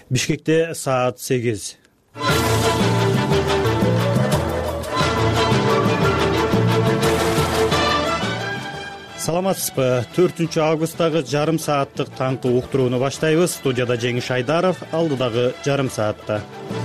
Бишкекте саат 8. Саламатсызбы? 4 августтагы жарым сааттык таңкы уктурууну баштайбыз. Студияда Жеңиш Айдаров, алдыдагы жарым саатта.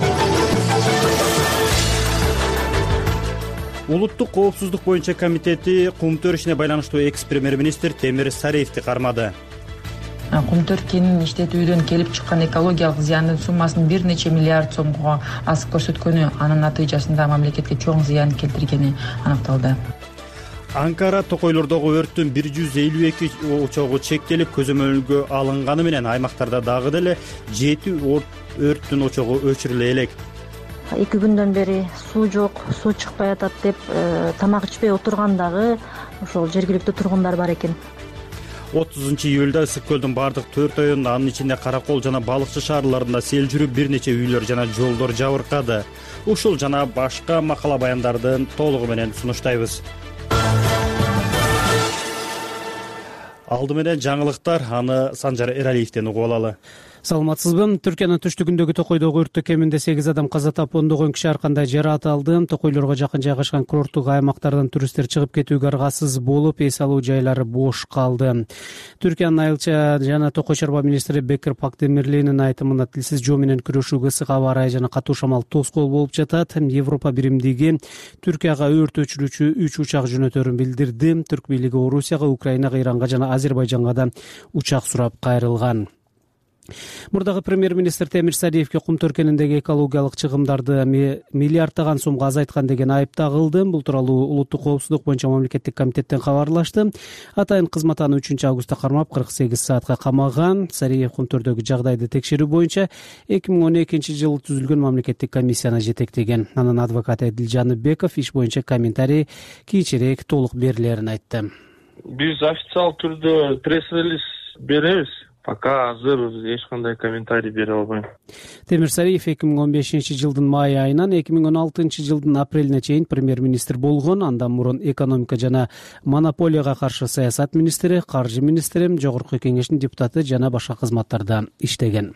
Улуттук коопсуздук боюнча комитети Кум-Төр ишине байланыштуу экс-премьер-министр Темир Сариевди кармады. Кум-Төр кенин иштетүүдөн келип чыккан экологиялык зыяндын суммасынын бир нече миллиард сомго асып көрсөткөнү, анын натыйжасында мамлекетке чоң зыян келтиргени аныкталды. Анкара токойлордогу өрттүн 152 очогу чектелип көзөмөлгө алынганы менен аймактарда дагы деле 7 өрттүн очогу өчүрүлө элек. 2 күндөн бери суу жок, суу чыкпай атат деп тамак ичпей отургандагы ошол жергиликтүү тургундар бар экен. 30-июлда Ысык көлдүн бардык 4 районунда, анын ичинде Каракол жана Балыкчы шаарларында сел жүрүп, бир нече үйлөр жана жолдор жабыркады. Ушул жана башка макала баяндардын толугу менен сунуштайбыз. Алды менен жаңылыктар, аны Санжар Эралиевден угуп алалы. Саламатсызбы? Түркиянын түштүгүндөгү Токойдогу өрттө кеминде 8 адам каза тап, ондогон киши ар кандай жаракат алды. Токойлорго жакын жайгашкан курорттук аймактардан туристтер чыгып кетүүгө аргасыз болуп, эс алуу жайлары бош калды. Түркиянын айылча жана токой чарба министри Бекир Пактемирлинин айтымында тилсиз жоо менен күрөшүүгө ысык аба ырайы жана катуу шамал тоскоол болуп жатат. Европа биримдиги Түркияга өрт өчүрүүчү 3 учак жөнөтөрүн билдирди. Түрк бийлиги Орусияга, Украинага, Иранга жана Азербайжанга да учак сурап кайрылган. Мурдагы премьер-министр Темир Сариевге Кум-Төр кениндеги экологиялык чыгымдарды миллиардтаган сомго азайткан деген айып тагылды. Бул тууралуу улуттук коопсуздук боюнча мамлекеттик комитеттен кабарлашты. Атайын кызмат аны 3 августта кармап 48 саатка камаган. Сариев Кум-Төрдөгү жагдайды текшерүү боюнча 2012-жылы түзүлгөн мамлекеттик комиссияны жетектеген. Анын адвокаты Эдил Жаныбеков иш боюнча комментарий кийинчерээк толук берилерин айтты. Биз официал түрдө пресс-релиз беребиз. Пока азыр эч кандай комментарий бере албайм. Темир Сариев 2015-жылдын май айынан 2016-жылдын апрелине чейин премьер-министр болгон. Андан мурун экономика жана монополияга каршы саясат министри, каржы министри, жогорку кеңештин депутаты жана башка кызматтарда иштеген.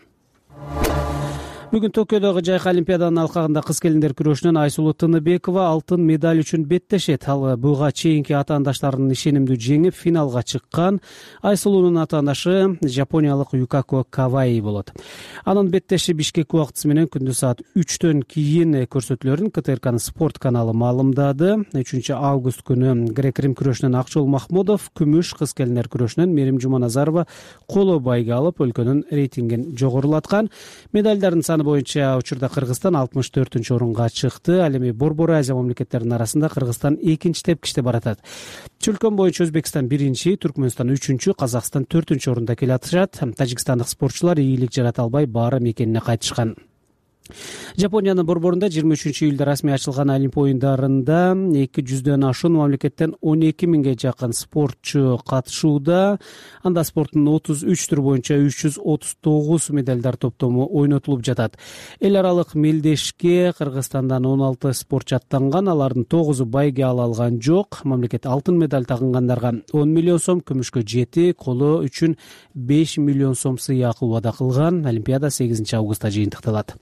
Бүгүн Токиодогу жайкы олимпиаданын алкагында кыз келиндер күрөшүнөн Айсулуу Тыныбекова алтын медаль үчүн беттешет. Ал буга чейинки атаандаштарынын ишенимдүү жеңип финалга чыккан. Айсулуунун атаандашы жапониялык Юкако Каваи болот. Анын беттеши Бишкек убактысы менен күндүз саат 3төн кийин көрсөтүлөрүн КТРКнын спорт каналы маалымдады. 3 август күнү грек-рим күрөшүнөн Акчол Махмудов, күмүш кыз келиндер күрөшүнөн Мерим Жуманазарова коло байга алып, өлкөнүн рейтингин жогорулаткан. Медальдардын саны боюнча учурда Кыргызстан 64-орунга чыкты. Ал эми Борбор Азия мамлекеттеринин арасында Кыргызстан 2-нчи тепкичте баратат. Чөлкөн боюнча Өзбекстан 1-нчи, Түркмөнстан 3-чү, Казакстан 4-орунда келатышат. Тажикстандык спортчулар ийгилик жарата албай баары мекенине кайтышкан. Жапониянын борборунда 23-июлда расмий ачылган Олимп оюндарында 200дөн ашуун мамлекеттен 12 миңге жакын спортчу катышууда. Анда спорттун 33 түрү боюнча 339 медалдар топтому ойнотулуп жатат. Эл аралык мелдешке Кыргызстандан 16 спортчу аттанган, алардын 9-у байге ала алган жок. Мамлекет алтын медаль тагынгандарга 10 миллион сом, күмүшкө 7, коло үчүн 5 миллион сом сыйакы убада кылган. Олимпиада 8 августта жыйынтыкталат.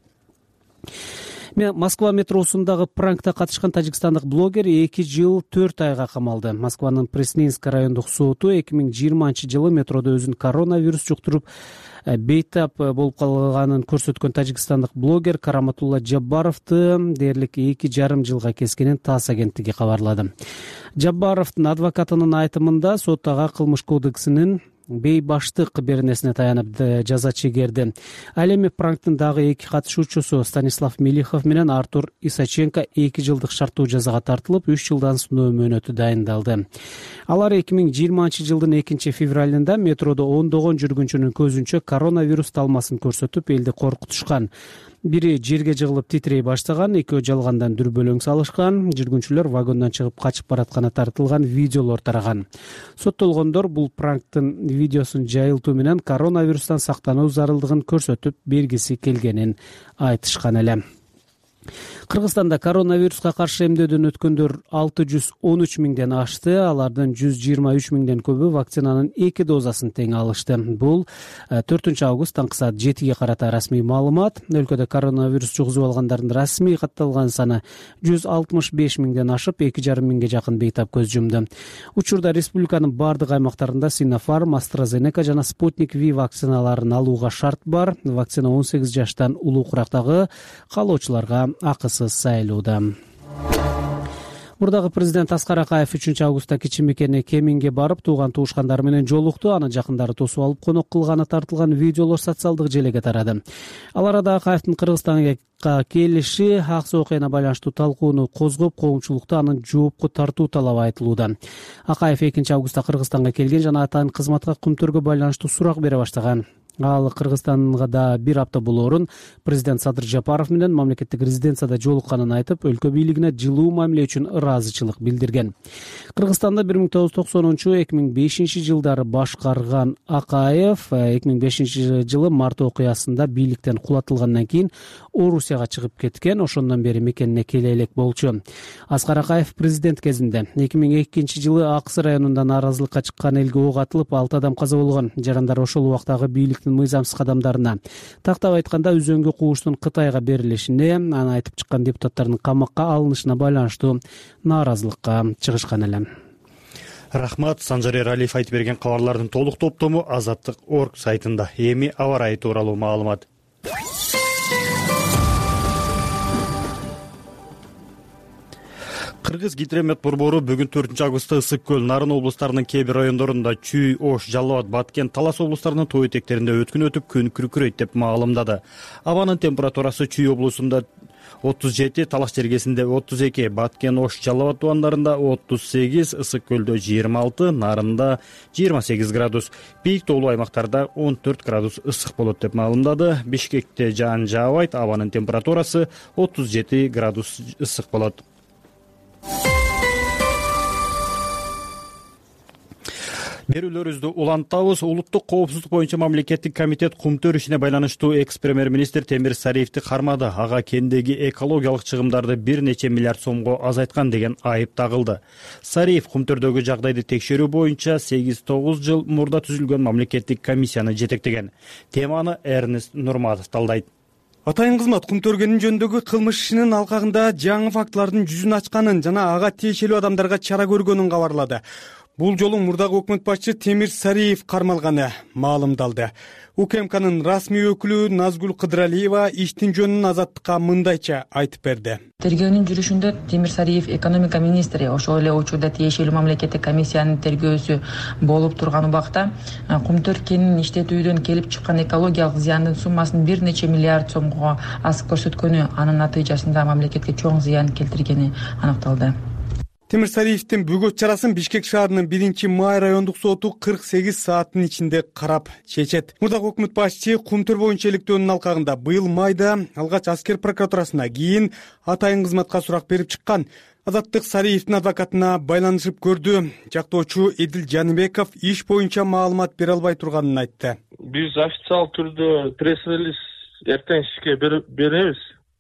Москва метросундагы пранкта катышкан тажикстандык блогер 2 жыл 4 айга камалды. Москванын Пресненский райондук соту 2020-жылы метродо өзүн коронавирус жуктуруп бейтап болуп калганын көрсөткөн тажикстандык блогер Караматулла Жаббаровду дээрлик 2,5 жылга кескенин ТАСС агенттиги кабарлады. Жаббаровдун адвокатынын айтымында сот ага кылмыш кодексинин бейбаштык беренесине таянып жаза чегерди. Ал эми пранктын дагы 2 катышуучусу Станислав Мелихов менен Артур Исаченко 2 жылдык шарттуу жазага тартылып, 3 жылдан сыноо мөөнөтү дайындалды. Алар 2020-жылдын 2-февралында метродо ондогон жүргүнчүнүн көзүнчө коронавирус талмасын көрсөтүп, элди коркутушкан. Бири жерге жыгылып титрей баштаган, экөө жалгандан дүрбөлөң салышкан. Жүргүнчүлөр вагондон чыгып качып баратканы тартылган видеолор тараган. Соттолгондор бул пранктын видеосун жайылтуу менен коронавирустан сактануу зарылдыгын көрсөтүп бергиси келгенин айтышкан эле. Кыргызстанда коронавируска каршы эмдөөдөн өткөндөр 613 миңден ашты. Алардын 123 миңден көбү вакцинанын 2 дозасын тең алышты. Бул 4 август таңкы саат 7-ге карата расмий маалымат. Өлкөдө коронавирус жугузуп алгандардын расмий катталган саны 165 миңден ашып, 2,5 миңге жакын бейтап көз жумду. Учурда республиканын бардык аймактарында Sinopharm, AstraZeneca жана Sputnik V вакциналарын алууга шарт бар. Вакцина 18 жаштан улуу курактагы каалоочуларга акысыз сайылууда. Мурдагы президент Аскар Акаев 3 августта кичи мекени Кеминге барып, тууган туушкандары менен жолукту. Анын жакындары тосуп алып конок кылганы тартылган видеолор социалдык желеге тарады. Ал арада Акаевдин Кыргызстанга келиши ак суу окуяна байланыштуу талкууну козгоп, коомчулукта анын жоопко тартуу талабы айтылууда. Акаев 2 августта Кыргызстанга келген жана атайын кызматка күмтөргө байланыштуу сурак бере баштаган. Ал Кыргызстанга да бир апта болоорун президент Садыр Жапаров менен мамлекеттик резиденцияда жолукканын айтып, өлкө бийлигине жылуу мамиле үчүн ыраазычылык билдирген. Кыргызстанда 1990-2005 жылдары башкарган Акаев 2005 жылы март окуясында бийликтен кулатылгандан кийин Орусияга чыгып кеткен, ошондон бери мекенине келе элек болчу. Аскар Акаев президент кезинде 2002 жылы Аксы районунда нааразылыкка чыккан элге ок атылып, 6 адам каза болгон. Жарандар ошол убактагы бийликтин мыйзамсыз кадамдарына, тактап айтканда өзөнгө кууштун Кытайга берилишине, аны айтып чыккан депутаттардын камакка алынышына байланыштуу нааразылыкка чыгышкан эле. Рахмат. Санжар Эралиев айтып берген кабарлардын толук топтому Азаттык.org сайтында. Эми аба ырайы тууралуу маалымат. Кыргыз гидромет борбору бүгүн 4 августта Ысык көл, Нарын облустарынын кээ бир райондорунда Чүй, Ош, Жалал Абад, Баткен, Талас облустарынын тоо этектеринде өткүн өтүп, күн күркүрөйт деп маалымдады. Абанын температурасы Чүй облусунда 37, Талас жергесинде 32, Баткен, Ош, Жалал Абад тубандарында 38, Ысык көлдө 26, Нарында 28 градус. Бийик тоолуу аймактарда 14 градус ысык болот деп маалымдады. Бишкекте жаан жаабайт, абанын температурасы 37 градус ысык болот. Берүүлөрүбүздү улантабыз. Улуттук коопсуздук боюнча мамлекеттик комитет кумтөр ишине байланыштуу экс-премьер-министр Темир Сариевди кармады. Ага кендеги экологиялык чыгымдарды 1 нече миллиард сомго азайткан деген айып тагылды. Сариев кумтөрдөгү жагдайды текшерүү боюнча 8-9 жыл мурда түзүлгөн мамлекеттик комиссияны жетектеген. Теманы Эрнест Нурматов талдайт. Атайын кызмат кумтөргөнүн жөнүндөгү кылмыш ишинин алкагында жаңы фактылардын жүзүн ачканын жана ага тиешелүү адамдарга чара көргөнүн кабарлады. Бул жолу мурдагы өкмөт башчы Темир Сариев кармалганы маалымдалды. УКМКнын расмий өкүлү Назгүл Кыдыралиева иштин жөнүн Азаттыкка мындайча айтып берди. Тергөөнүн жүрүшүндө Темир Сариев экономика министри, ошол эле учурда тиешелүү мамлекеттик комиссиянын тергөөсү болуп турган убакта кумтөр кенин иштетүүдөн келип чыккан экологиялык зыяндын суммасын 1 нече миллиард сомго асып көрсөткөнү, анын натыйжасында мамлекетке чоң зыян келтиргени аныкталды. Темир Сариевдин бөгөт чарасын Бишкек шаарынын 1-май райондук соту 48 сааттын ичинде карап чечет. Мурдагы өкмөт башчы кумтөр боюнча иликтөөнүн алкагында быйыл майда алгач аскер прокуратурасына, кийин атайын кызматка сурак берип чыккан. Азаттык Сариевдин адвокатына байланышып көрдү. Жактоочу Эдил Жаныбеков иш боюнча маалымат бере албай турганын айтты. Биз официал түрдө пресс-релиз эртең ишке беребиз.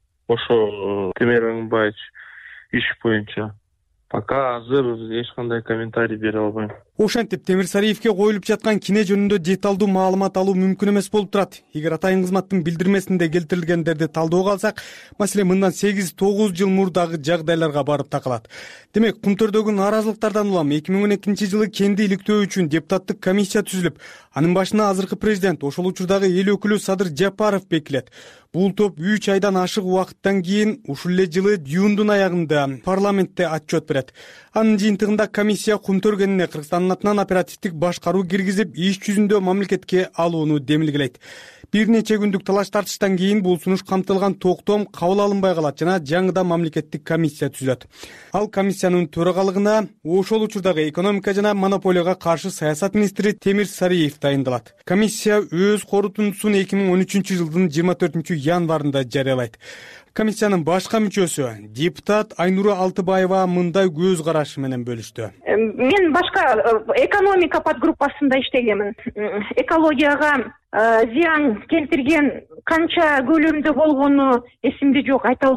Ошо Темир Аңбаевич иш боюнча. Пока азыр эч кандай комментарий бере албайм. Ошентип Темир Сариевге коюлуп жаткан кине жөнүндө деталдуу маалымат алуу мүмкүн эмес болуп турат. Эгер атайын кызматтын билдирмесинде келтирилгендерди талдөөгө алсак, маселе мындан 8-9 жыл мурдагы жагдайларга барып такалат. Демек, кумтөрдөгү нааразылыктардан улам 2012 жылы кенди иликтөө үчүн депутаттык комиссия түзүлүп, анын башына азыркы президент, ошол учурдагы эл өкүлү Садыр Жапаров бекилет. Бул топ 3 айдан ашык убакыттан кийин ушул эле жылы июндун аягында парламентте отчет берет. Анын жыйынтыгында комиссия кумтөр кенине Кыргызстандын атынан оперативдик башкаруу киргизип, иш жүзүндө мамлекетке алууну демилгелейт. Бир нече күндүк талаш тартыштан кийин бул сунуш камтылган токтом кабыл алынбай калат жана жаңыдан мамлекеттик комиссия түзүлөт. Ал комиссиянын төрагалыгына ошол учурдагы экономика жана монополияга каршы саясат министри Темир Сариев дайындалат. Комиссия өз корутундусун 2013 жылдын 24 январында жарыялайт. Комиссиянын башка мүчөсү депутат Айнура Алтыбаева мындай көз карашы менен бөлүштү. Мен башка экономика подгруппасында иштегенмин. Экологияга зыян келтирген канча көлөмдө болгону эсимде жок, айта албайм.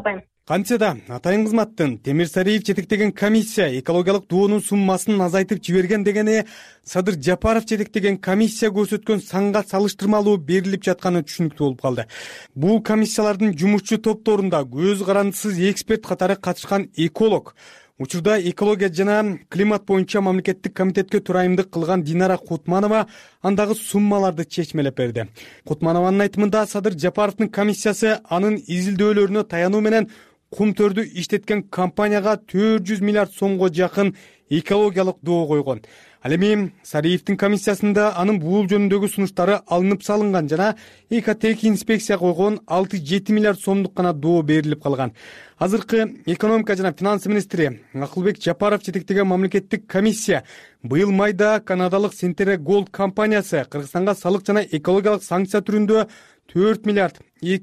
Кантсе да атайын кызматтын Темир Сариев жетектеген комиссия экологиялык доонун суммасын азайтып жиберген дегени Садыр Жапаров жетектеген комиссия көрсөткөн санга салыштырмалуу берилип жатканы түшүнүктүү болуп калды. Бул комиссиялардын жумушчу топторунда көз карандысыз эксперт катары катышкан эколог, учурда экология жана климат боюнча мамлекеттик комитетке турайымдык кылган Динара Кутманова андагы суммаларды чечмелеп берди. Кутманованын айтымында Садыр Жапаровдун комиссиясы анын изилдөөлөрүнө таянуу менен кум төрдү иштеткен компанияга 400 миллиард сомго жакын экологиялык доо койгон. Ал эми Сариевдин комиссиясында анын бул жөнүндөгү сунуштары алынып салынган жана ЭКТК инспекция койгон 6-7 миллиард сомдук гана доо берилип калган. Азыркы экономика жана финанс министри Акылбек Жапаров жетектеген мамлекеттик комиссия быйыл майда канадалык Сентере Голд компаниясы Кыргызстанга салык жана экологиялык санкция түрүндө 4 миллиард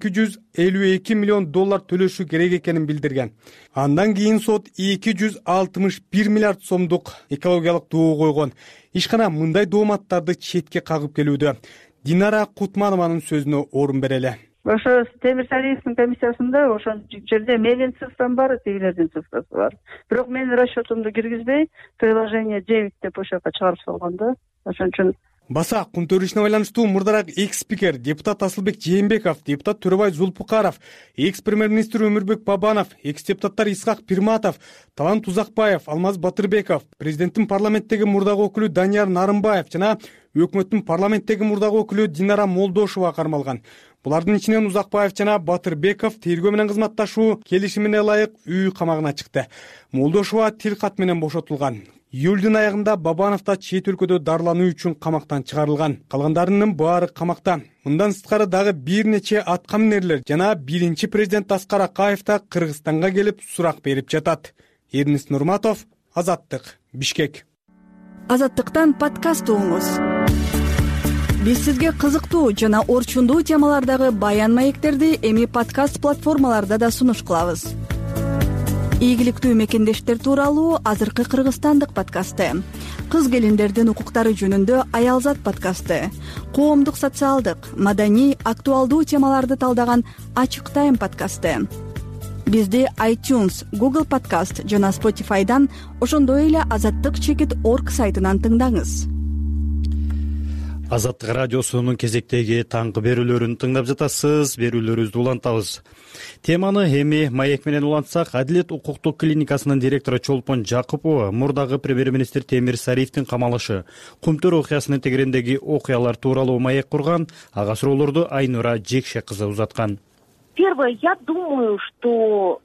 252 миллион доллар төлөшү керек экенин билдирген. Андан кийин сот 261 миллиард сомдук экологиялык доо койгон. Ишкана мындай дооматтарды четке кагып келүүдө. Динара Кутманованын сөзүнө орун берели. Ошо Темир Сариевдин комиссиясында ошол жерде менин цифрам бар, тигилердин цифрасы бар. Бирок менин расчетумду киргизбей, приложение 9 деп ошол жака чыгарып салган да. Ошон үчүн Баса кум төрүшүнө байланыштуу мурдараак экс-спикер депутат Асылбек Жээнбеков, депутат Төрөбай Зулпукаров, экс-премьер-министр Өмүрбек Бабанов, экс-депутаттар Исхак Пирматов, Талант Узакбаев, Алмаз Батырбеков, президенттин парламенттеги мурдагы өкүлү Данияр Нарымбаев жана өкмөттүн парламенттеги мурдагы өкүлү Динара Молдошова кармалган. Булардын ичинен Узакбаев жана Батырбеков тергөө менен кызматташуу келишимине ылайык үй камагына чыкты. Молдошова тил кат менен бошотулган. Июлдун аягында Бабанов да чет өлкөдө дарылануу үчүн камактан чыгарылган. Калгандарынын баары камакта. Мындан сырткары дагы бир нече аткаминерлер жана биринчи президент Аскар Акаев да Кыргызстанга келип сурак берип жатат. Эрнис Нурматов, Азаттык, Бишкек. Азаттыктан подкаст угуңуз. Биз сизге кызыктуу жана орчундуу темалардагы баян маектерди эми подкаст платформаларда да сунуш кылабыз. Ийгиликтүү мекендештер тууралуу азыркы кыргызстандык подкасты, кыз келиндердин укуктары жөнүндө Аялзат подкасты, коомдук социалдык, маданий, актуалдуу темаларды талдаган Ачык Тайм подкасты. Бизди iTunes, Google Podcast жана Spotify'дан, ошондой эле azattyk.org сайтынан тыңдаңыз. Азаттык радиосунун кезектеги таңкы берүүлөрүн тыңдап жатасыз. Берүүлөрүбүздү улантабыз. Теманы эми маек менен улантсак, Адилет укуктук клиникасынын директору Чолпон Жакупова мурдагы премьер-министр Темир Сариевдин камалышы, Кумтөр окуясынын тегерендеги окуялар тууралуу маек курган. Ага суроолорду Айнура Жекше кызы узаткан. Первое, я думаю, что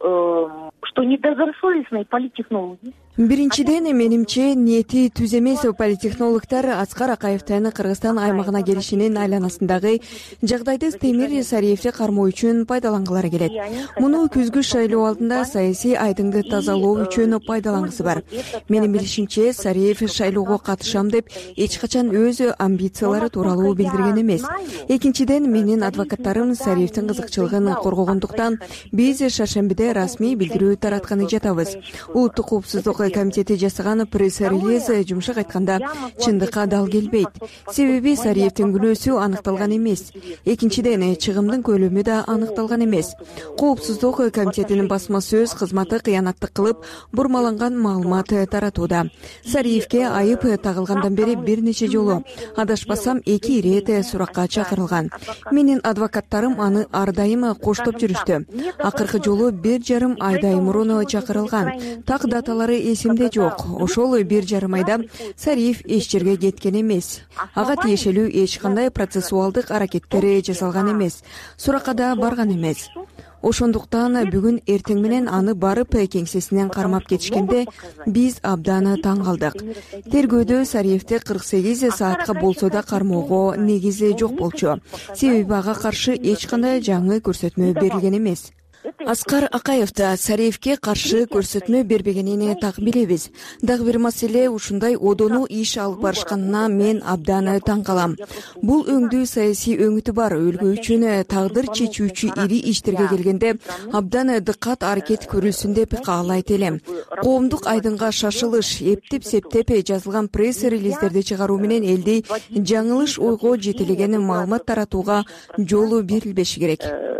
недобросовестные политтехнологи. Биринчиден, менимче, ниети түз эмес политтехнологдор Аскар Акаевдин Кыргызстан аймагына келишинин айланасындагы жагдайды Темир Сариевди кармоо үчүн пайдалангалары келет. Муну күзгү шайлоо алдында саясий айдыңды тазалоо үчүн пайдалангысы бар. Менин билишимче, Сариев шайлоого катышам деп эч качан өз амбициялары тууралуу билдирген эмес. Экинчиден, менин адвокаттарым Сариевдин кызыкчылыгын коргогондуктан биз шаршембиде расмий билдирүү таратканы жатабыз. Улуттук коопсуздук комитети жасаган пресс-релиз жумшак айтканда чындыкка дал келбейт. Себеби Сариевдин күнөөсү аныкталган эмес. Экинчиден, чыгымдын көлөмү да аныкталган эмес. Коопсуздук комитетинин басма сөз кызматы кыянаттык кылып бурмаланган маалымат таратууда. Сариевге айып тагылгандан бери бир нече жолу, адашпасам 2 ирет суракка чакырылган. Менин адвокаттарым аны ар дайым коштоп жүрүштү. Акыркы жолу 1,5 айдай мурун чакырылган. Так даталары эсимде жок. Ошол 1,5 айда Сариев эч жерге кеткен эмес. Ага тиешелүү эч кандай процессуалдык аракеттери жасалган эмес. Суракка да барган эмес. Ошондуктан бүгүн эртең менен аны барып кеңсесинен кармап кетишкенде биз абдан таң калдык. Тергөөдө Сариевди 48 саатка болсо да кармоого негиз жок болчу. Себеби ага каршы эч кандай жаңы көрсөтмө берилген эмес. Аскар Акаев да Сариевге каршы көрсөтмө бербегенин так билебиз. Дагы бир маселе, ушундай одону иш алып барышканына мен абдан таң калам. Бул өңдүү саясий өңүтү бар өлкө үчүн тагдыр чечүүчү ири иштерге келгенде абдан дыккат аракет көрүлсүн деп каалайт элем. Коомдук айдынга шашылыш, эптеп-септеп жазылган пресс-релиздерди чыгаруу менен элди жаңылыш ойго жетелеген маалымат таратууга жолу берилбеши керек.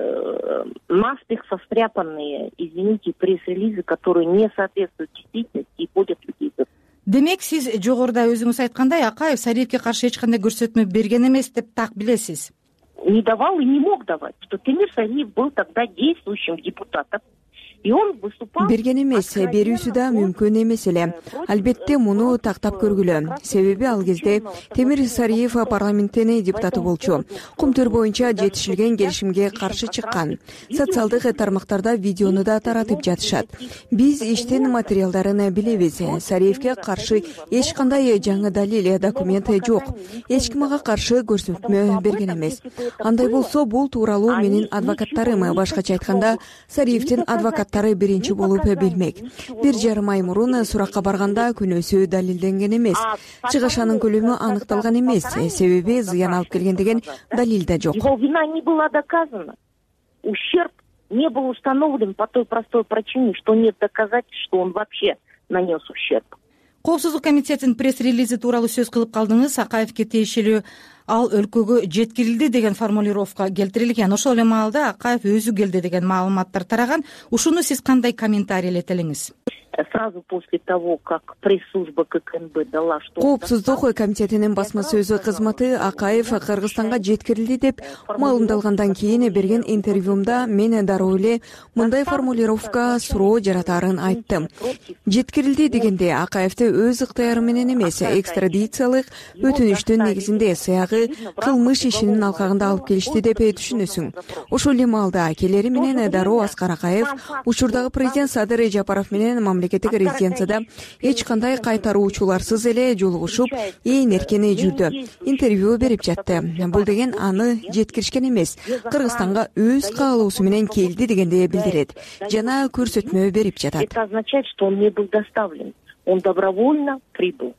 наспех состряпанные, извините, пресс-релизы, которые не соответствуют действительности и вводят людей в. Демек сиз жогоруда өзүңүз айткандай Акаев Сариевке каршы эч кандай көрсөтмө берген эмес деп так билесиз. Не давал и не мог давать, что Темир Сариев был тогда действующим депутатом. И он выступал. Берген эмес, берүүсү да мүмкүн эмес эле. Албетте муну тактап көргүлө. Себеби ал кезде Темир Сариев парламенттин депутаты болчу. Кумтөр боюнча жетишилген келишимге каршы чыккан. Социалдык тармактарда видеону да таратып жатышат. Биз иштин материалдарын билебиз. Сариевке каршы эч кандай жаңы далил, документ жок. Эч ким ага каршы көрсөтмө берген эмес. Андай болсо бул тууралуу менин адвокаттарым, башкача айтканда Сариевдин адвокаттары биринчи болуп билмек. 1,5 ай мурун суракка барганда күнөөсү далилденген эмес. Чыгышанын көлөмү аныкталган эмес. Себеби зыян алып келген деген далил да жок. Его вина не была доказана. Ущерб не был установлен по той простой причине, что нет доказательств, что он вообще нанес ущерб. Коопсуздук комитетинин пресс-релизи тууралуу сөз кылып калдыңыз. Акаевке тиешелүү ал өлкөгө жеткирилди деген формулировка келтирилген. Ошол эле маалда Акаев өзү келди деген маалыматтар тараган. Ушуну сиз кандай комментарийлете элеңиз? Сразу после того, как пресс-служба ККНБ дала, что... Коопсуздук комитетинин басма сөзү кызматы Акаев Кыргызстанга жеткирилди деп маалымдалгандан кийин берген интервьюмда мен дароо эле мындай формулировка суроо жаратаарын айттым. Жеткирилди дегенде Акаевди өз ыктыяры менен эмес, экстрадициялык өтүнүштүн негизинде сыягы кылмыш ишинин алкагында алып келишти деп түшүнөсүң. Ошол эле маалда келери менен дароо Аскар Акаев учурдагы президент Садыр Жапаров менен мамлекеттик резиденцияда эч кандай кайтаруучуларсыз эле жолугушуп, ээн эркен жүрдү. Интервью берип жатты. Бул деген аны жеткиришкен эмес, Кыргызстанга өз каалоосу менен келди дегенди билдирет жана көрсөтмө берип жатат. Это означает, что он не был доставлен. Он добровольно прибыл.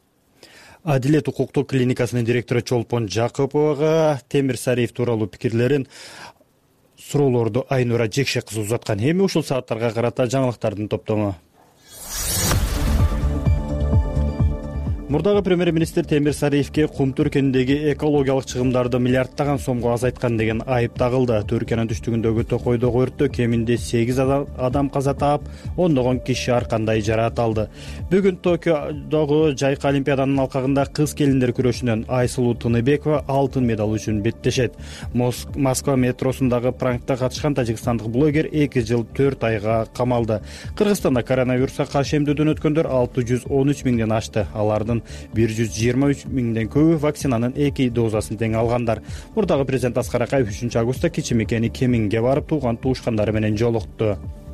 Адилет укуктук клиникасынын директору Чолпон Жакыповага Темир Сариев тууралуу пикирлерин, суроолорду Айнура Жекше кызы узаткан. Эми ушул сааттарга карата жаңылыктардын топтому. Мурдагы премьер-министр Темир Сариевке Кум Түркенидеги экологиялык чыгымдарды миллиардтаган сомго азайткан деген айып тагылды. Түркиянын түштүгүндөгү Токойдогу өрттө кеминде 8 адам каза таап, ондогон киши ар кандай жараат алды. Бүгүн Токиодогу жайкы олимпиаданын алкагында кыз келиндер күрөшүнөн Айсулуу Тыныбекова алтын медал үчүн беттешет. Москва метросундагы пранкта катышкан тажикстандык блогер 2 жыл 4 айга камалды. Кыргызстанда коронавируска каршы эмдөөдөн өткөндөр 613 миңден ашты. Алардын 123 миңден көбү вакцинанын 2 дозасын тең алгандар. Мурдагы президент Аскар Акаев 3 августта кичи мекени Кеминге барып тууган туушкандары менен жолукту.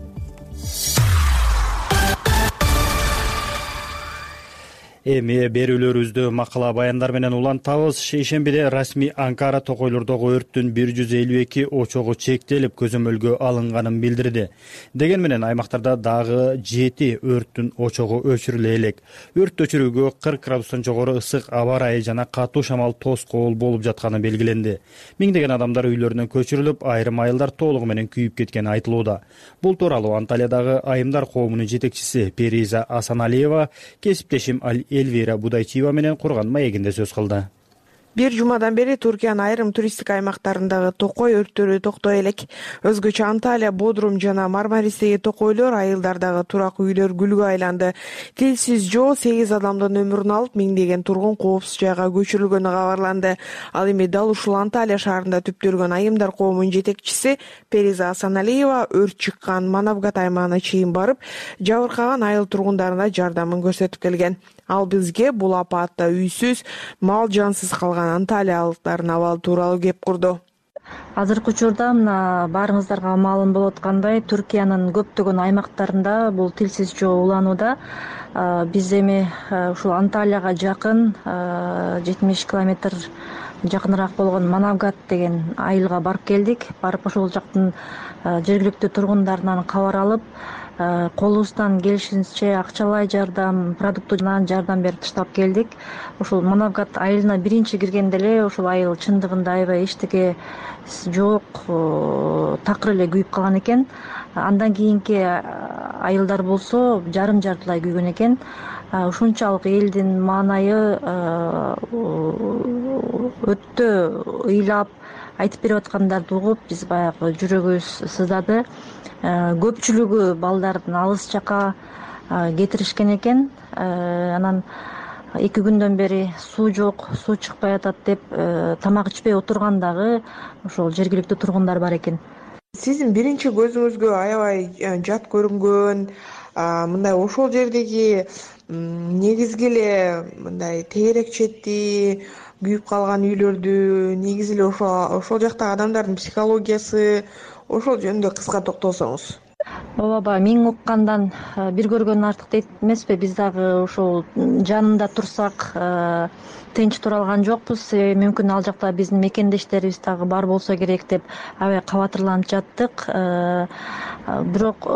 Эми берүүлөрүбүздү макала баяндар менен улантабыз. Шейшембиде расмий Анкара Токойлордогу өрттүн 152 очогу чектелип көзөмөлгө алынганын билдирди. Деген менен аймактарда дагы 7 өрттүн очогу өчүрүлө элек. Өрт өчүрүүгө 40 градустан жогору ысык аба ырайы жана катуу шамал тоскоол болуп жатканы белгиленди. Миңдеген адамдар үйлөрүнөн көчүрүлүп, айрым айылдар толугу менен күйүп кеткени айтылууда. Бул тууралуу Анталиядагы айымдар коомунун жетекчиси Периза Асаналиева кесиптешим Эльвира Будайчиева менен курган маегинде сөз кылды. Бир жумадан бери Туркиянын айрым туристик аймактарындагы токой өрттөрү токтой элек. Өзгөчө Анталия, Бодрум жана Мармаристеги токойлор, айылдардагы турак үйлөр күлгө айланды. Тилсиз жоо 8 адамдын өмүрүн алып, миңдеген тургун коопсуз жайга көчүрүлгөнү кабарланды. Ал эми дал ушул Анталия шаарында түптөлгөн айымдар коомунун жетекчиси Периза Асаналиева өрт чыккан Манавгат аймагына чейин барып, жабыркаган айыл тургундарына жардамын көрсөтүп келген. Ал бизге бул апатта үйсүз, мал жансыз калган анталиялыктардын абалы тууралуу кеп курду. Азыркы учурда мына баарыңыздарга маалым болуп аткандай, Түркиянын көптөгөн аймактарында бул тилсиз жоо уланууда. Биз эми ушул Анталияга жакын 70 километр жакыныраак болгон Манавгат деген айылга барып келдик. Барып ошол жактын жергиликтүү тургундарынан кабар алып, колубуздан келишинче акчалай жардам, продуктуна жардам берип таштап келдик. Ушул Манавгат айылына биринчи киргенде эле ушул айыл чындыгында аябай эчтеке жок, такыр эле күйүп калган экен. Андан кийинки айылдар болсо жарым-жартылай күйгөн экен. Ушунчалык элдин маанайы өтө ыйлап, айтып берип аткандарды угуп биз баягы жүрөгүбүз сыздады. Көпчүлүгү балдардын алыс жака кетиришкен экен. Анан 2 күндөн бери суу жок, суу чыкпай атат деп тамак ичпей отурган дагы ошол жергиликтүү тургундар бар экен. Сиздин биринчи көзүңүзгө аябай жат көрүнгөн мындай ошол жердеги негизги эле мындай тегерек четти күйүп калган үйлөрдү, негизи эле ошол жактагы адамдардын психологиясы, ошол жөнүндө кыска токтолсоңуз. Ооба, миң уккандан бир көргөн артык дейт эмеспи? Биз дагы ошол жанында турсак тынч тура алган жокпуз. Себеби мүмкүн ал жакта биздин мекендештерибиз дагы бар болсо керек деп аябай кабатырланып жаттык. Бирок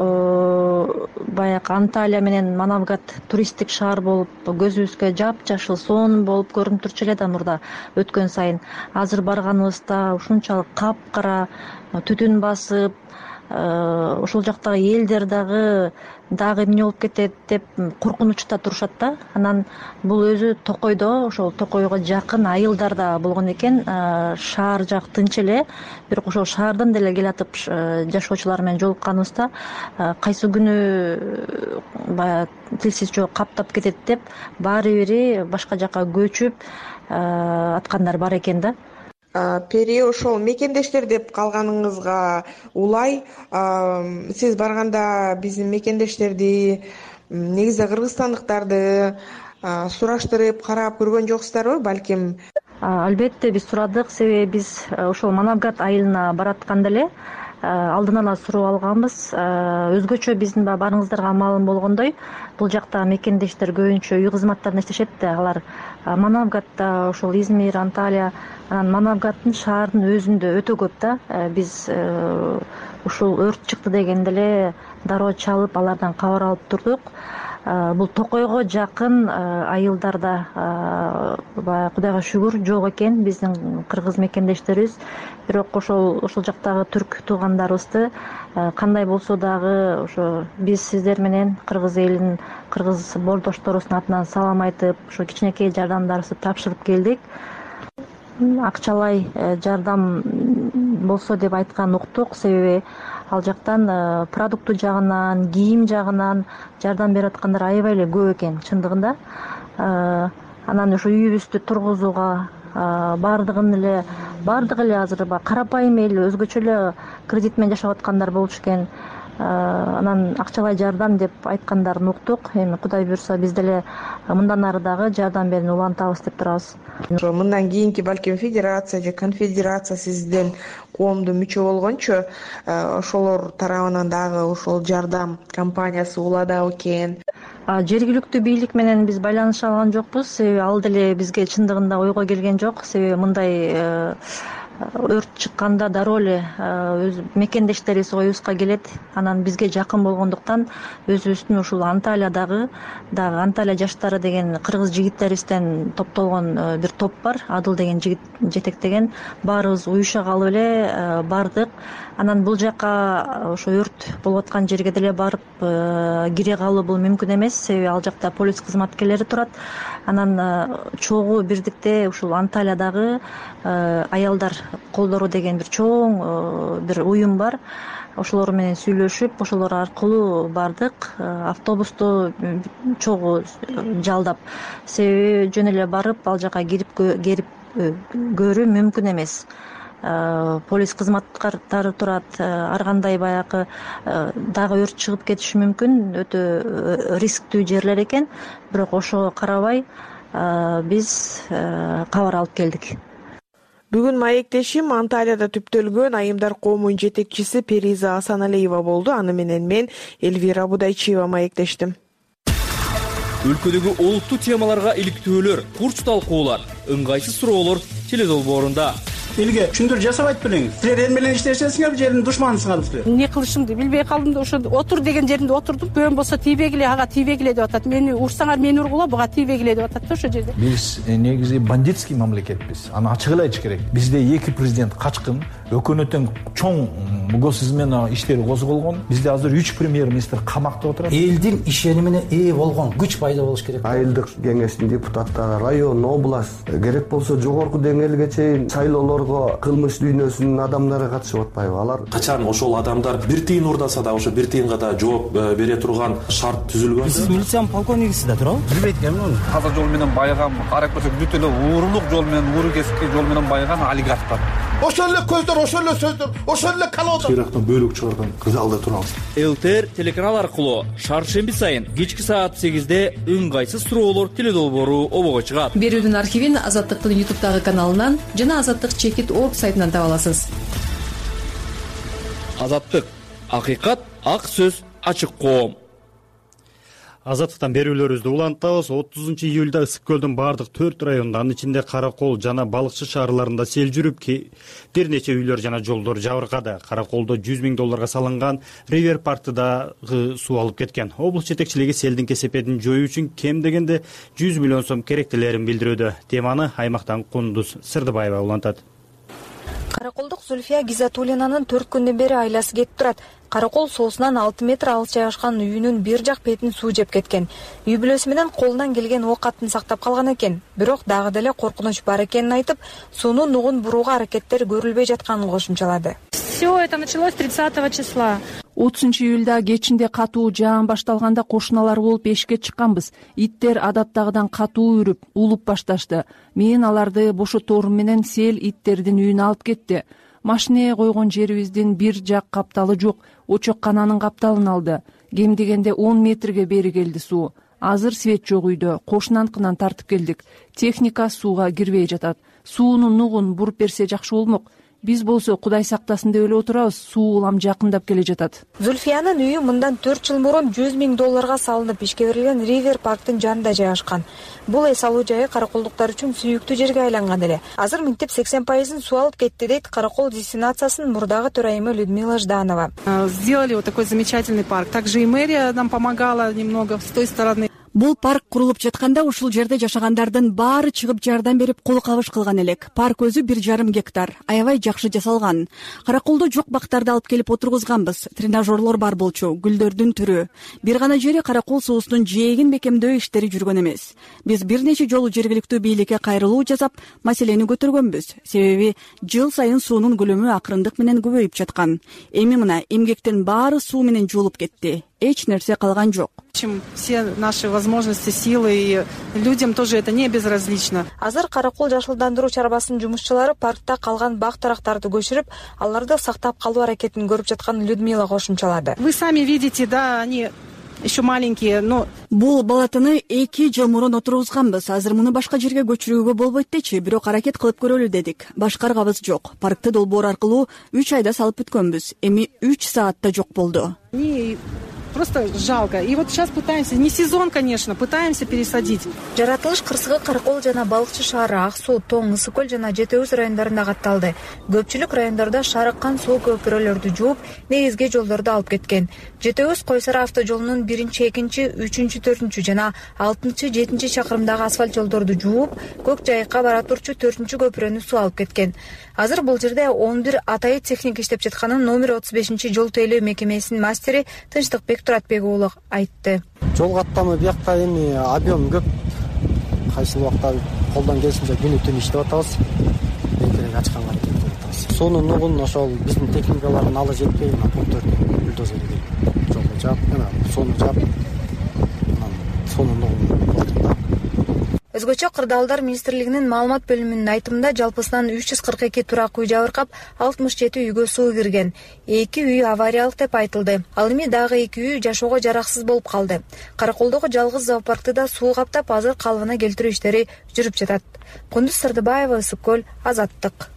баягы Анталия менен Манавгат туристтик шаар болуп көзүбүзгө жапжашыл сонун болуп көрүнүп турчу эле да мурда өткөн сайын. Азыр барганыбызда ушунчалык капкара, түтүн басып, ошол жактагы элдер дагы эмне болуп кетет деп коркунучта турушат да. Анан бул өзү Токойдо, ошол Токойго жакын айылдарда болгон экен. Шаар жак тынч эле, бирок ошол шаардан деле келатып жашоочулар менен жолукканыбызда кайсы күнү баягы тилсиз жоо каптап кетет деп баары бири башка жака көчүп аткандар бар экен да. Пери, ошол мекендештер деп калганыңызга улай, сиз барганда биздин мекендештерди, негизи кыргызстандыктарды сураштырып, карап көргөн жоксуздарбы балким? Албетте биз сурадык, себеби биз ошол Манавгат айылына баратканда эле алдын ала суроо алганбыз. Өзгөчө биздин барыңыздарга маалым болгондой, бул жакта мекендештер көбүнчө үй кызматтарында иштешет да. Алар Манавгатта, ошол Измир, Анталия, анан Манавгаттын шаардын өзүндө өтө көп да. Биз ушул өрт чыкты дегенде эле дароо чалып, алардан кабар алып турдук. Бул Токойго жакын айылдарда баягы Кудайга шүгүр жок экен биздин кыргыз мекендештерибиз. Бирок ошол жактагы түрк туугандарыбызды кандай болсо дагы ошо биз сиздер менен кыргыз элинин, кыргыз боордошторубуздун атынан салам айтып, ошо кичинекей жардамдарыбызды тапшырып келдик. Акчалай жардам болсо деп айткан уктук, себеби ал жактан продукты жагынан, кийим жагынан жардам берип аткандар аябай эле көп экен чындыгында. Анан ошо үйүбүздү тургузууга бардыгы эле азыр карапайым эл өзгөчө эле кредит менен жашап аткандар болчу экен. Анан акчалай жардам деп айткандарын уктук. Эми Кудай буйрса биз деле мындан ары дагы жардам берүүнү улантабыз деп турабыз. Мындан кийинки балким федерация же конфедерация сиздин коомдун мүчө болгончу, ошолор тарабынан дагы ошол жардам компаниясы уладабы экен? Жергиликтүү бийлик менен биз байланыша алган жокпуз, себеби ал деле бизге чындыгында ойго келген жок. Себеби мындай өрт чыкканда дароо эле өз мекендештерибиз оюбузга келет. Анан бизге жакын болгондуктан өзүбүздүн ушул Анталиядагы дагы Анталия жаштары деген кыргыз жигиттерибизден топтолгон бир топ бар. Адыл деген жигит жетектеген. Баарыбыз уюша калып эле бардык. Анан бул жака ошо өрт болуп аткан жерге деле барып кире калуу бул мүмкүн эмес, себеби ал жакта полис кызматкерлери турат. Анан чогуу бирдикте ушул Анталиядагы аялдар колдору деген бир чоң бир уюм бар. Ошолор менен сүйлөшүп, ошолор аркылуу бардык. Автобусту чогуу жалдап, себеби жөн эле барып ал жака кирип көрүү мүмкүн эмес. Полис кызматкарлары турат, ар кандай баягы дагы өрт чыгып кетиши мүмкүн, өтө рисктүү жерлер экен. Бирок ошого карабай биз кабар алып келдик. Бүгүн маектешим Анталияда түптөлгөн айымдар коомунун жетекчиси Периза Асаналиева болду. Аны менен мен Элвира Будайчиева маектештим. Өлкөдөгү олуттуу темаларга иликтөөлөр, курс талкуулар, ыңгайсыз суроолор теледолбоорунда. Элге түшүндүрүү жасап айтып бериңиз. Силер эл менен иштешесиңер, жердин душманысыңарбы? Эмне кылышымды билбей калдым да ошо отур деген жеринде отурдум. Көөм болсо тийбегиле, ага тийбегиле деп атат. Мени урсаңар мени ургула, буга тийбегиле деп атат да ошо жерде. Биз негизи бандитский мамлекетпиз. Аны ачык эле айтыш керек. Бизде эки президент качкын, өкмөттөн чоң мгосиз менен иштери козголгон. Бизде азыр 3 премьер-министр камакта отурат. Элдин ишенимине ээ болгон күч пайда болуш керек. Айылдык кеңештин депутаттары, район, область, керек болсо жогорку деңгээлге чейин шайлоолорго кылмыш дүйнөсүнүн адамдары катышып атпайбы? Алар качан ошол адамдар бир тыйын урдаса да ошо бир тыйынга да жооп бере турган шарт түзүлгөн. Сиз милициянын полковнигисиз да туурабы? Билбейт экенмин. Таза жол менен байыган, карап көрсөк бүт эле уурулук жол менен, ууру кесипки жол менен байыган олигархтар. Ошол эле көздөр, ошол эле сөздөр, ошол эле колодо. Чыйрактан бөлүк чыгарган залда турабыз. ЛТР телеканал аркылуу шаршемби сайын кечки саат 8-де ыңгайсыз суроолор теледолбоору обого чыгат. Берүүдүн архивин Азаттыктын YouTube'дагы каналынан жана Азаттык чекит ООП сайтынан таба аласыз. Азаттык, акыйкат, ак сөз, ачык коом. Азаттыктан берүүлөрүбүздү улантабыз. 30-июлда Ысык көлдүн бардык 4 районунда, анын ичинде Каракол жана Балыкчы шаарларында сел жүрүп, бир нече үйлөр жана жолдор жабыркады. Караколдо $100,000 салынган Ривер паркты дагы суу алып кеткен. Облус жетекчилиги селдин кесепетин жоюу үчүн кем дегенде 100 миллион сом керектелерин билдирүүдө. Теманы аймактан Кундуз Сырдыбаева улантат. Караколдук Зульфия Гизатуллинанын 4 күндөн бери айласы кетип турат. Каракол соосунан 6 метр алыс жайгашкан үйүнүн бир жак бетин суу жеп кеткен. Үй бүлөсү менен колунан келген ок атын сактап калган экен. Бирок дагы деле коркунуч бар экенин айтып, сууну нугун бурууга аракеттер көрүлбөй жатканын кошумчалады. Все это началось 30 числа. 30-июлда кечинде катуу жаан башталганда кошуналар болуп эшикке чыкканбыз. Иттер адаттагыдан катуу үрүп, улуп башташты. Мен аларды бошоторум менен сел иттердин үйүнө алып кетти. Машинеге койгон жерибиздин бир жак капталы жок, очоккананын капталын алды. Кем дегенде 10 метрге бери келди суу. Азыр свет жок үйдө, кошунанкынан тартып келдик. Техника сууга кирбей жатат. Сууну нугун буруп берсе жакшы болмок. Биз болсо Кудай сактасын деп эле отурабыз, суу улам жакындап келе жатат. Зульфиянын үйү мындан 4 жыл мурун $100,000 салынып ишке берилген Ривер парктын жанында жайгашкан. Бул эс алуу жайы караколдуктар үчүн сүйүктүү жерге айланган эле. Азыр минтип 80% суу алып кетти дейт Каракол дестинациясынын мурдагы төрайымы Людмила Жданова. Сделали вот такой замечательный парк. Также и мэрия нам помогала немного с той стороны. Бул парк курулуп жатканда ушул жерде жашагандардын баары чыгып жардам берип кол кабыш кылган элек. Парк өзү 1,5 гектар. Аябай жакшы жасалган. Караколдо жок бактарды алып келип отургузганбыз. Тренажерлор бар болчу, гүлдөрдүн түрү. Бир гана жери Каракол суусунун жээгин бекемдөө иштери жүргөн эмес. Биз бир нече жолу жергиликтүү бийликке кайрылуу жасап, маселени көтөргөнбүз. Себеби жыл сайын суунун көлөмү акырындык менен көбөйүп жаткан. Эми мына эмгектин баары суу менен жуулуп кетти. Эч нерсе калган жок. Все наши возможности, силы, и людям тоже это не безразлично. Азыр Каракол жашылдандыруу чарбасынын жумушчулары паркта калган бак тарактарды көчүрүп, аларды сактап калуу аракетин көрүп жатканын Людмила кошумчалады. Вы сами видите, да, они еще маленькие, но бул балатыны 2 жыл мурун отургузганбыз. Азыр муну башка жерге көчүрүүгө болбойт дечи, бирок аракет кылып көрөлү дедик. Башкаргабыз жок. Паркты долбоор аркылуу 3 айда салып бүткөнбүз. Эми 3 саатта жок болду. Просто жалко. И вот сейчас пытаемся, не сезон, конечно, пытаемся пересадить. Жаратылыш кырсыгы Каракол жана Балыкчы шаары, Ак суу, Тоң, Ысык көл жана Жети Өз райондарында катталды. Көпчүлүк райондордо шарыккан суу көпүрөлөрдү жууп, негизги жолдорду алып кеткен. Жети Өз Койсара автожолунун 1-2, 3, 4 жана 6, 7 чакырымдагы асфальт жолдорду жууп, Көк Жайыкка бара турчу 4 көпүрөнү суу алып кеткен. Азыр бул жерде 11 атайы техника иштеп жатканын номер 35 жол тейлөө мекемесинин мастери Тынчтыкбек Туратбек уулу айтты. Жол каттамы биякта эми объем көп. Кайсыл убакта колдон келишинче күнү түн иштеп атабыз. Эртерээк ачканга аракет кылып атабыз. Сонун нугун ошол биздин техникалардын алы жетпей, пункттөрдүн бульдозер келип жолду жаап, сууну жаап, сонун нугун. Өзгөчө Кырдаалдар министрлигинин маалымат бөлүмүнүн айтымында жалпысынан 342 турак үй жабыркап, 67 үйгө суу кирген. 2 үй авариялык деп айтылды. Ал эми дагы 2 үй жашоого жараксыз болуп калды. Караколдогу жалгыз зоопаркты да суу каптап, азыр калыбына келтирүү иштери жүрүп жатат. Кундуз Сырдыбаева, Ысык көл, Азаттык.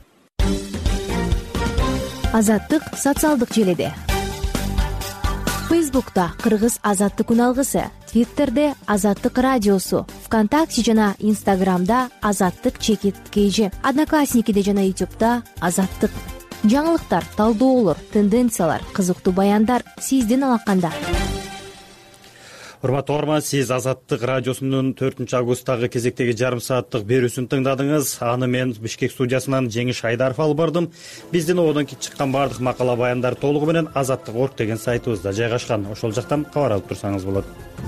Азаттык социалдык желиде. Фейсбукта Кыргыз Азаттык үналгысы, Твиттерде Азаттык радиосу, ВКонтакте жана Инстаграмда Азаттык чекит КЖ, Одноклассникиде жана Ютубда Азаттык. Жаңылыктар, талдоолор, тенденциялар, кызыктуу баяндар сиздин алаканда. урматтуу угарман, сиз Азаттык радиосунун 4 августтагы кезектеги жарым сааттык берүүсүн тыңдадыңыз. Аны мен Бишкек студиясынан Жеңиш Айдаров алып бардым. Биздин одон чыккан бардык макала баяндар толугу менен Азаттык.org деген сайтыбызда жайгашкан. Ошол жактан кабар алып турсаңыз болот.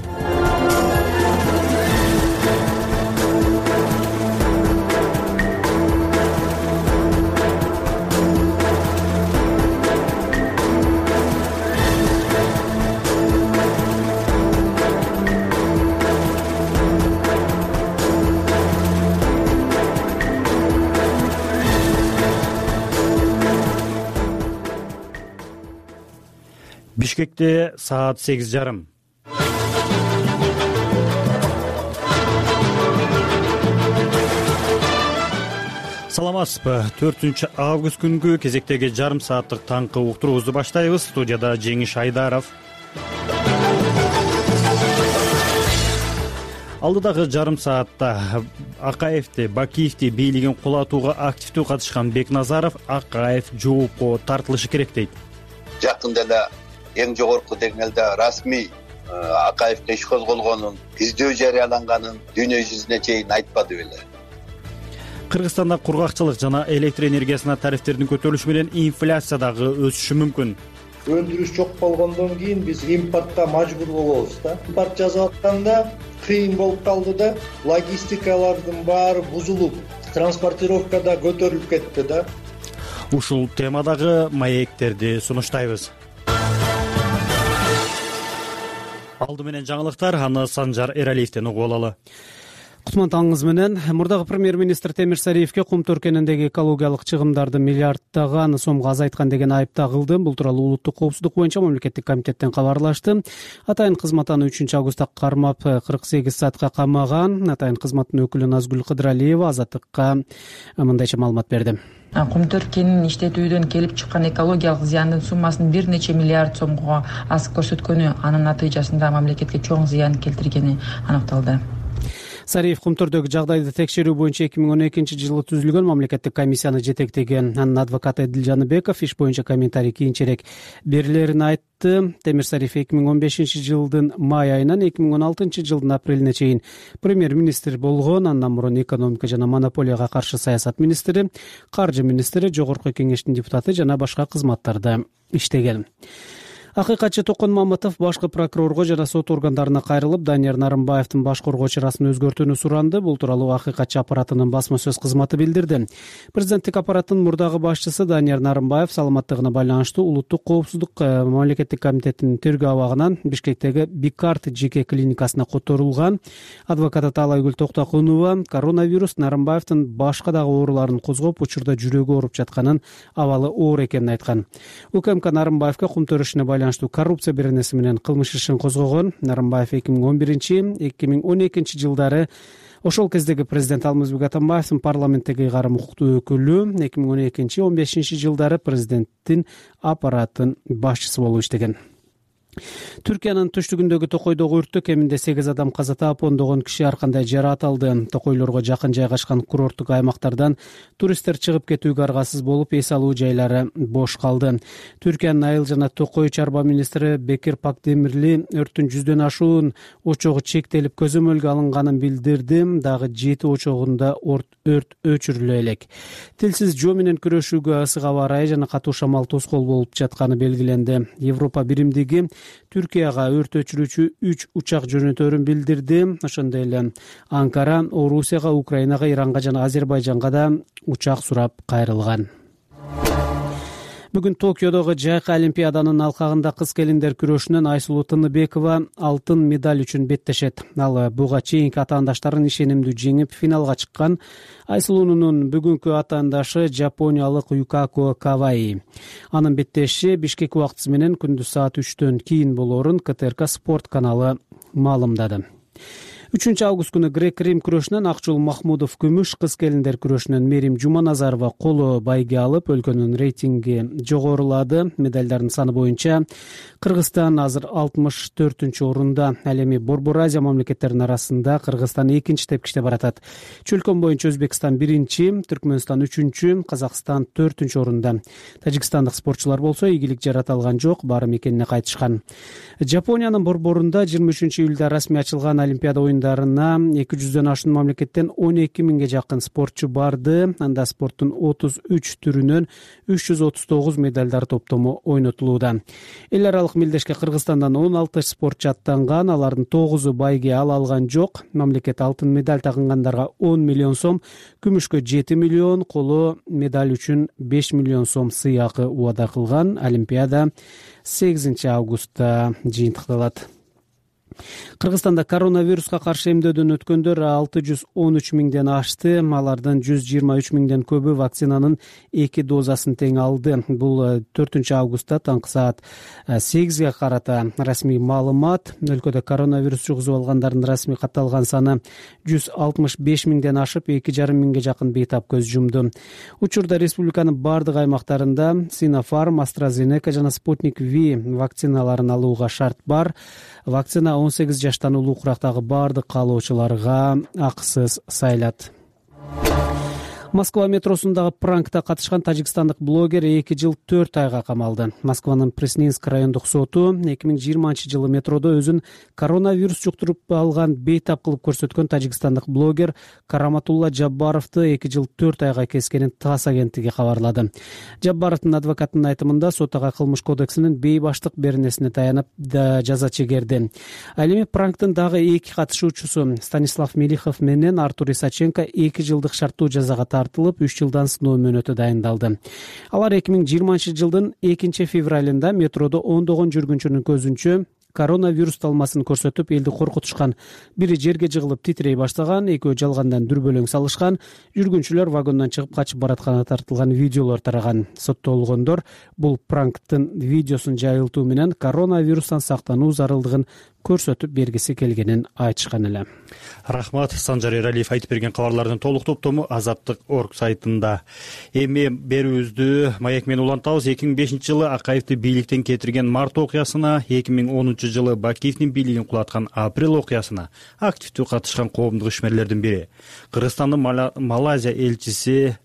Бишкекте саат 8:30. Саламатсызбы? 4 август күнгү кезектеги жарым сааттык таңкы уктуруубузду баштайбыз. Студияда Жеңиш Айдаров. Алдыдагы жарым саатта Акаевди, Бакиевди бийлигин кулатууга активдүү катышкан Бекназаров Акаев жоопко тартылышы керек дейт. Жакында эле эң жогорку деңгээлде расмий Акаевге иш козголгонун, издөө жарыяланганын дүйнө жүзүнө чейин айтпады беле. Кыргызстанда кургакчылык жана электр энергиясына тарифтердин көтөрүлүшү менен инфляция дагы өсүшү мүмкүн. Өндүрүш жок болгондон кийин биз импортко мажбур болобуз да. Импорт жасап атканда кыйын болуп калды да, логистикалардын баары бузулуп, транспортировка да көтөрүлүп кетти да. Ушул темадагы маектерди сунуштайбыз. Алды менен жаңылыктар, аны Санжар Эралиевден угуп алалы. Кутмандыгыңыз менен. Мурдагы премьер-министр Темир Сариевке кум төркөнүндөгү экологиялык чыгымдарды миллиарддаган сомго азайткан деген айып тагылды. Бул тууралуу улуттук коопсуздук боюнча мамлекеттик комитеттен кабарлашты. Атайын кызматтан 3-августта кармап 48 саатка камаган. Атайын кызматтын өкүлү Назгүл Кыдыралиева Азаттыкка мындайча маалымат берди. Кум төркөнүн иштетүүдөн келип чыккан экологиялык зыяндын суммасынын бир нече миллиард сомго аз көрсөткөнү, анын натыйжасында мамлекетке чоң зыян келтиргени аныкталды. Сариев кумтөрдөгү жагдайды текшерүү боюнча 2012 жылы түзүлгөн мамлекеттик комиссияны жетектеген. Анын адвокаты Эдил Жаныбеков иш боюнча комментарий кийинчерээк берилерин айтты. Темир Сариев 2015 жылдын май айынан 2016 жылдын апрелине чейин премьер-министр болгон. Андан мурун экономика жана монополияга каршы саясат министри, каржы министри, жогорку кеңештин депутаты жана башка кызматтарда иштеген. Акыйкатчы Токон Мамытов башкы прокурорго жана сот органдарына кайрылып, Данияр Нарымбаевдин баш коргоочу ырасын өзгөртүүнү суранды. Бул тууралуу акыйкатчы аппаратынын басма сөз кызматы билдирди. Президенттик аппараттын мурдагы башчысы Данияр Нарымбаев саламаттыгына байланыштуу улуттук коопсуздук мамлекеттик комитетинин тергөө абагынан Бишкектеги Бикарт жеке клиникасына которулган. Адвокаты Таалайгүл Токтокунова коронавирус Нарымбаевдин башка дагы ооруларын козгоп, учурда жүрөгү ооруп жатканын, абалы оор экенин айткан. УКМК Нарымбаевге кум төрүшүнө коррупция беренеси менен кылмыш ишин козгогон. Нарымбаев 2011-2012 жылдары ошол кездеги президент Алмазбек Атамбаевдин парламенттеги ыйгарым укуктуу өкүлү, 2012-2015 жылдары президенттин аппараттын башчысы болуп иштеген. Түркиянын түштүгүндөгү Токойдогу өрттө кеминде 8 адам каза таап, ондогон киши ар кандай жараат алды. Токойлорго жакын жайгашкан курорттук аймактардан туристтер чыгып кетүүгө аргасыз болуп, эс алуу жайлары бош калды. Түркиянын айыл жана Токой чарба министри Бекир Пакдемирли өрттүн 100дөн ашуун очогу чектелип көзөмөлгө алынганын билдирди. Дагы 7 очогунда өрт өчүрүлө элек. Тилсиз жоо менен күрөшүүгө ысык аба ырайы жана катуу шамал тоскоол болуп жатканы белгиленди. Европа биримдиги Түркияга өрт өчүрүүчү 3 учак жөнөтөрүн билдирди. Ошондой эле Анкара Орусияга, Украинага, Иранга жана Азербайжанга да учак сурап кайрылган. Бүгүн Токиодогу жайкы олимпиаданын алкагында кыз келиндер күрөшүнөн Айсулуу Тыныбекова алтын медаль үчүн беттешет. Ал буга чейинки атаандаштарын ишенимдүү жеңип финалга чыккан. Айсулуунун бүгүнкү атаандашы жапониялык Юкако Каваи. Анын беттеши Бишкек убактысы менен күндүз саат 3төн кийин болоорун КТРК спорт каналы маалымдады. 3 август күнү грек рим күрөшүнөн Акжол Махмудов күмүш, кыз келиндер күрөшүнөн Мерим Жуманазарова коло байге алып, өлкөнүн рейтинги жогорулады. Медалдардын саны боюнча Кыргызстан азыр 64-орунда. Ал эми Борбор Азия мамлекеттеринин арасында Кыргызстан 2-чи тепкичте баратат. Чөлкөн боюнча Өзбекстан 1-чи, Түркмөнстан 3-чү, Казакстан 4-орунда. Тажикстандык спортчулар болсо ийгилик жарата алган жок, баары мекенине кайтышкан. Жапониянын Борборунда 23-июлда расмий ачылган Олимпиада оюндарына 200дөн ашуун мамлекеттен 12 миңге жакын спортчу барды. Анда спорттун 33 түрүнөн 339 медалдар топтому ойнотулууда. Эл аралык мелдешке Кыргызстандан 16 спортчу аттанган, алардын 9-у байге ала алган жок. Мамлекет алтын медаль тагынгандарга 10 миллион сом, күмүшкө 7 миллион, коло медаль үчүн 5 миллион сом сыйакы убада кылган. Олимпиада 8 августта жыйынтыкталат. Кыргызстанда коронавируска каршы эмдөөдөн өткөндөр 613 миңден ашты. Алардын 123 миңден көбү вакцинанын 2 дозасын тең алды. Бул 4 августта таңкы саат 8-ге карата расмий маалымат. Өлкөдө коронавирус жугузуп алгандардын расмий катталган саны 165 миңден ашып, 2,5 миңге жакын бейтап көз жумду. Учурда республиканын бардык аймактарында Sinopharm, AstraZeneca жана Sputnik V вакциналарын алууга шарт бар. Вакцина 18 жаштан улуу курактагы бардык каалоочуларга акысыз сайылат. Москва метросундагы пранкта катышкан тажикстандык блогер 2 жыл 4 айга камалды. Москванын Пресненск райондук соту 2020-жылы метродо өзүн коронавирус жуктуруп алган бейтап кылып көрсөткөн тажикстандык блогер Караматулла Жаббаровду 2 жыл 4 айга кескенин ТАСС агенттиги кабарлады. Жаббаровдун адвокатынын айтымында сот ага кылмыш кодексинин бейбаштык беренесине таянып да жаза чегерди. Ал эми пранктын дагы 2 катышуучусу Станислав Мелихов менен Артур Исаченко 2 жылдык шарттуу жазага тартылып, 3 жылдан сыноо мөөнөтү дайындалды. Алар 2020-жылдын 2-февралында метродо ондогон жүргүнчүнүн көзүнчө коронавирус талмасын көрсөтүп, элди коркутушкан. Бири жерге жыгылып титрей баштаган, экөө жалгандан дүрбөлөң салышкан, жүргүнчүлөр вагондон чыгып качып баратканы тартылган видеолор тараган. Соттолгондор бул пранктын видеосун жайылтуу менен коронавирустан сактануу зарылдыгын көрсөтүп бергиси келгенин айтышкан эле. Рахмат. Санжар Эралиев айтып берген кабарлардын толук топтому Азаттык.орг сайтында. Эми берүүбүздү маек менен улантабыз. 2005-жылы Акаевди бийликтен кетирген март окуясына, 2010-жылы Бакиевдин бийлигин кулаткан апрель окуясына активдүү катышкан коомдук ишмерлердин бири. Кыргызстандын Малайзия элчиси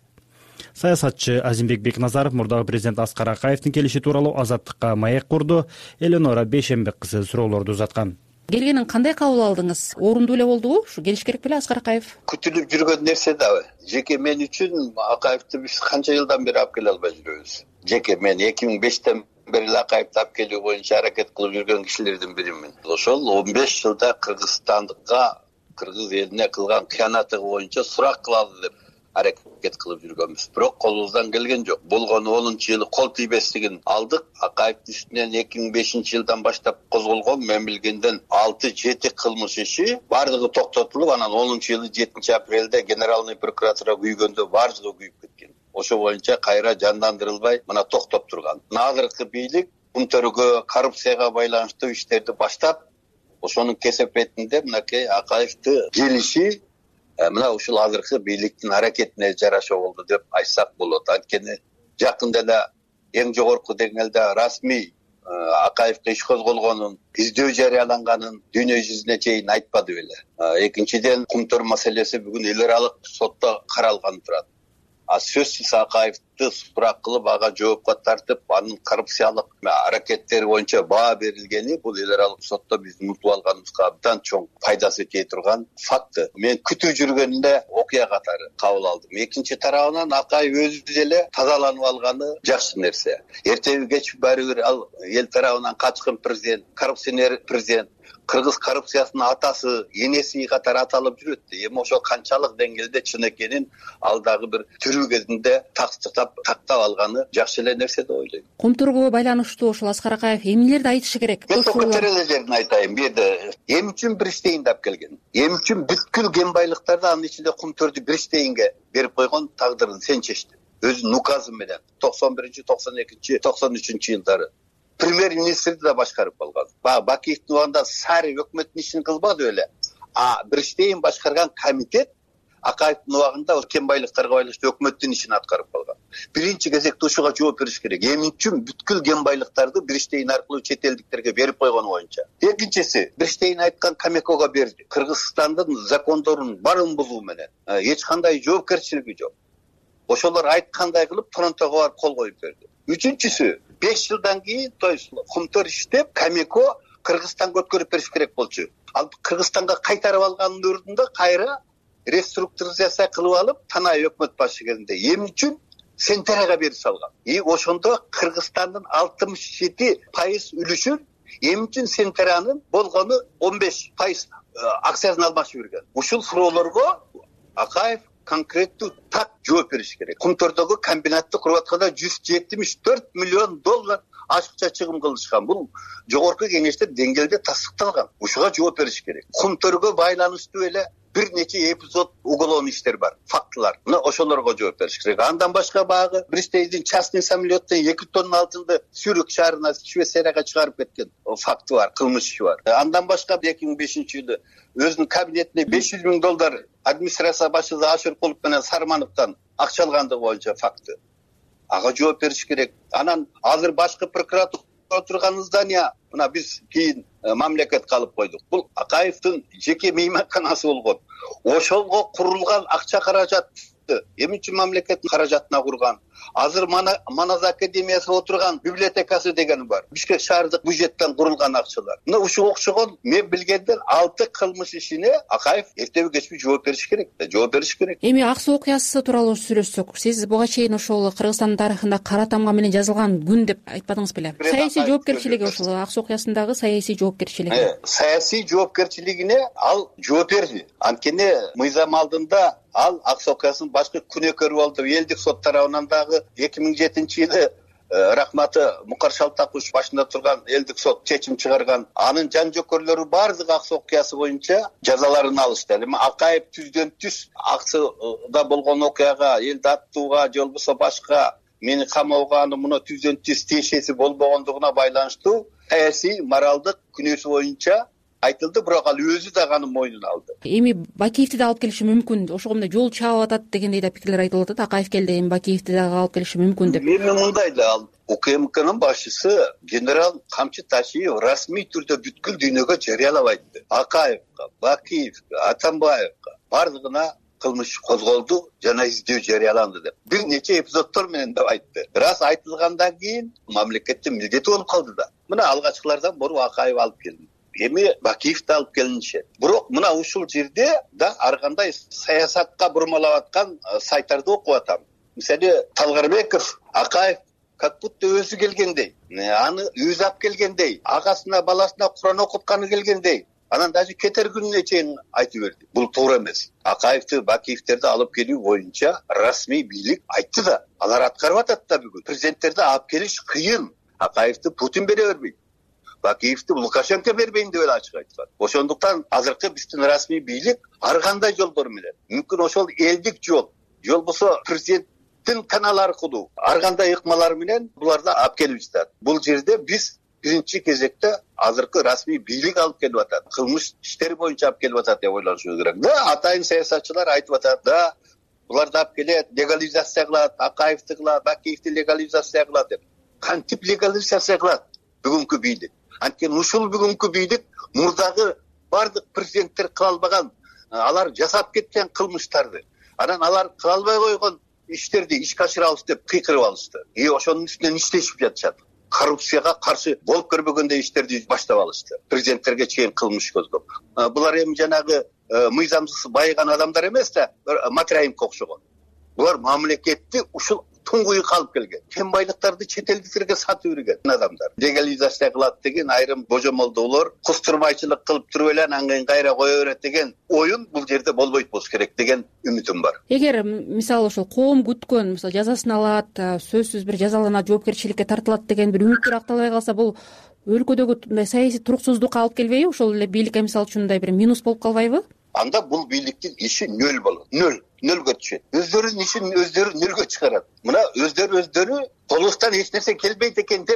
саясатчы Азимбек Бекназаров мурдагы президент Аскар Акаевдин келиши тууралуу Азаттыкка маек курду. Эленора Бейшембек кызы суроолорду узаткан. Келгенин кандай кабыл алдыңыз? Орундуу эле болдубу? Ушу келиш керек беле Аскар Акаев? Күтүлүп жүргөн нерсе дабы. Жеке мен үчүн Акаевди биз канча жылдан бери алып келе албай жүрөбүз. Жеке мен 2005-тен бери Акаевди алып келүү боюнча аракет кылып жүргөн кишилердин биримин. Ошол 15 жылда Кыргызстандыкка, кыргыз элине кылган кыянаты боюнча сурак кылалы деп аракет кылып жүргөнбүз. Бирок колубуздан келген жок. Болгону 10-жылы кол тийбестигин алдык. Акаевдин үстүнөн 2005-жылдан баштап козголгон мен билгенден 6-7 кылмыш иши бардыгы токтотулуп, анан 10-жылы 7-апрелде генеральный прокуратура күйгөндө бардыгы күйүп кеткен. Ошо боюнча кайра жандандырылбай мына токтоп турган. Азыркы бийлик күнтөргө, коррупцияга байланыштуу иштерди баштап, ошонун кесепетинде мынакей Акаевди келиши мына ушул азыркы бийликтин аракетине жараша болду деп айтсак болот. Анткени жакында эле эң жогорку деңгээлде расмий Акаевге иш козголгонун, издөө жарыяланганын дүйнө жүзүнө чейин айтпады беле. Экинчиден, кумтөр маселеси бүгүн эл аралык сотто каралган турат. Сөзсүз Акаевди сурак кылып, ага жоопко тартып, анын коррупциялык аракеттери боюнча баа берилгени бул эл аралык сотто биз унутуп алганыбызга абдан чоң пайдасы тие турган факт. Мен күтүп жүргөндө окуя катары кабыл алдым. Экинчи тарабынан Акаев өзү деле тазаланып алганы жакшы нерсе. Эртеби кеч баары бир ал эл тарабынан качкын президент, коррупционер президент, кыргыз коррупциясынын атасы, энеси катары аталып жүрөт. Эми ошол канчалык деңгээлде чын экенин ал дагы бир тирүү кезинде тактап алганы жакшы эле нерсе деп ойлойм. Кумтурго байланыштуу ошол Аскар Акаев эмнелерди айтышы керек? Мен токотер эле жерин айтайын. Бу жерде эми үчүн Бриштейн деп келген. Эми үчүн бүткүл кен байлыктарды анын ичинде кумтөрдү Бриштейнге берип койгон, тагдырын сен чечти. Өзүнүн указы менен 91, 92, 93-жылдары премьер-министрди да башкарып алган. Бакиевдин убагында Сари өкмөттүн ишин кылбады беле. Бирштейн башкарган комитет Акаевдин убагында кен байлыктарга байланыштуу өкмөттүн ишин аткарып калган. Биринчи кезекте ушуга жооп бериш керек. Эми үчүн бүткүл кен байлыктарды Бирштейн аркылуу чет элдиктерге берип койгон боюнча. Экинчиси, Бирштейн айткан Камекого берди. Кыргызстандын закондорун баарын бузуу менен эч кандай жоопкерчилиги жок. Ошолор айткандай кылып Торонтого барып кол коюп берди. Үчүнчүсү, 5 жылдан кийин Кумтөр иштеп Камеко Кыргызстанга өткөрүп бериш керек болчу. Ал Кыргызстанга кайтарып алганын ордунда кайра реструктуризация кылып алып, Танай өкмөт башы кезинде эми үчүн Сентерага берип салган. Ошондо Кыргызстандын 67% үлүшүн эми үчүн Сентеранын болгону 15% акциясын алмашып берген. Ушул суроолорго Акаев конкреттүү так жооп бериш керек. Кумтөрдөгү комбинатты куруп атканда $174 миллион ашыкча чыгым кылышкан. Бул жогорку кеңеште деңгээлде тастыкталган. Ушуга жооп бериш керек. Кумтөргө байланыштуу эле бир нече эпизод уголовный иштер бар, фактылар. Мына ошолорго жооп бериш керек. Андан башка багы Бирштейндин частный самолеттен 2 тонна алтынды Сюрик шаарына, Швейцарияга чыгарып кеткен факты бар, кылмыш иши бар. Андан башка 2005-жылы өзүнүн кабинетине $500 миң администрация башчысы Ашыркулов менен Сармановдон акча алгандыгы боюнча факты. Ага жооп бериш керек. Анан азыр башкы прокуратура отурган здания мына биз кийин мамлекет калып койдук. Бул Акаевдин жеке мейманканасы болгон. Ошолго курулган акча каражатты эми үчүн мамлекеттин каражатына курган. Азыр Манас академиясы отурган библиотекасы деген бар. Бишкек шаардык бюджеттен курулган акчалар. Мына ушуга окшогон мен билгенден 6 кылмыш ишине Акаев эртеби кечпи жооп бериш керек. Жооп бериш керек. Эми Ак Суу окуясы тууралуу сүйлөшсөк, сиз буга чейин ошол Кыргызстандын тарыхында кара тамга менен жазылган күн деп айтпадыңыз беле? Саясий жоопкерчилиги ошол Ак Суу окуясындагы саясий жоопкерчилиги. Саясий жоопкерчилигине ал жооп берди. Анткени мыйзам алдында ал Ак Суу окуясынын башкы күнөөкөрү болду. Элдик сот тарабынан дагы 2007-жылы рахматы Мукар Шалтакуш башында турган элдик сот чечим чыгарган. Анын жан жокөрлөрү бардыгы Ак Суу окуясы боюнча жазаларын алышты. Эми Акаев түздөн түз Ак Сууда болгон окуяга, элди аттууга, же болбосо башка мени камоого аны муну түздөн түз тиешеси болбогондугуна байланыштуу саясий моралдык күнөөсү боюнча айтылды, бирок ал өзү дагы аны мойнуна алды. Эми Бакиевди да алып келиши мүмкүн. Ошондой жол чаап атат дегендей да пикирлер айтылып атат. Акаев келди, эми Бакиевди дагы алып келиши мүмкүн деп. Мен мындай да ал УКМКнын башчысы генерал Камчы Ташиев расмий түрдө бүткүл дүйнөгө жарыялап айтты. Акаевга, Бакиевге, Атамбаевга бардыгына кылмыш козголду жана издөө жарыяланды деп. Бир нече эпизоддор менен деп айтты. Рас айтылгандан кийин мамлекеттин милдети болуп калды да. Мына алгачкылардан бору Акаев алып келди. Эми Бакиевди алып келинишет. Бирок мына ушул жерде да ар кандай саясатка бурмалап аткан сайттарды окуп атам. Мисалы Талгарбеков Акаев как будто өзү келгендей, аны өзү алып келгендей, агасына баласына Куран окутканы келгендей, анан даже кетер күнүнө чейин айтып берди. Бул туура эмес. Акаевди, Бакиевдерди алып келүү боюнча расмий бийлик айтты да, алар аткарып атат да бүгүн. Президенттерди алып келиш кыйын. Акаевди Путин бере бербейт. Бакиевди Лукашенко бербейин деп эле ачык айткан. Ошондуктан азыркы биздин расмий бийлик ар кандай жолдор менен, мүмкүн ошол элдик жол, же болбосо президенттин каналы аркылуу ар кандай ыкмалар менен буларды алып келип жатат. Бул жерде биз биринчи кезекте азыркы расмий бийлик алып келип атат. Кылмыш иштери боюнча алып келип атат деп ойлонушубуз керек. Да, атайын саясатчылар айтып атат, да, буларды алып келет, легализация кылат, Акаевди кылат, Бакиевди легализация кылат деп. Кантип легализация кылат бүгүнкү бийлик? Анткени ушул бүгүнкү бийлик мурдагы бардык президенттер кыла албаган, алар жасап кеткен кылмыштарды, анан алар кыла албай койгон иштерди ишке ашырабыз деп кыйкырып алышты. Ошонун үстүнөн иштешип жатышат. Коррупцияга каршы болуп көрбөгөндөй иштерди баштап алышты. Президенттерге чейин кылмыш көздөп. Булар эми жанагы мыйзамсыз байыган адамдар эмес да, Матраимге окшогон. Булар мамлекетти ушул туңгуйга алып келген. Кен байлыктарды чет элдиктерге сатып жүргөн адамдар. Легализация кылат деген айрым божомолдоолор, кустурмайчылык кылып туруп эле анан кийин кайра кое берет деген оюн бул жерде болбойт болуш керек деген үмүтүм бар. Эгер мисалы ошол коом күткөн, мисалы жазасын алат, сөзсүз бир жазаланат, жоопкерчиликке тартылат деген бир үмүттөр акталбай калса, бул өлкөдөгү саясий туруксуздукка алып келбейби? Ошол эле бийликке мисалы үчүн мындай бир минус болуп калбайбы? Анда бул бийликтин иши нөл болот. Нөлгө түшөт. Өздөрүнүн ишин өздөрү нөлгө чыгарат. Мына өздөрү колустан эч нерсе келбейт экен деп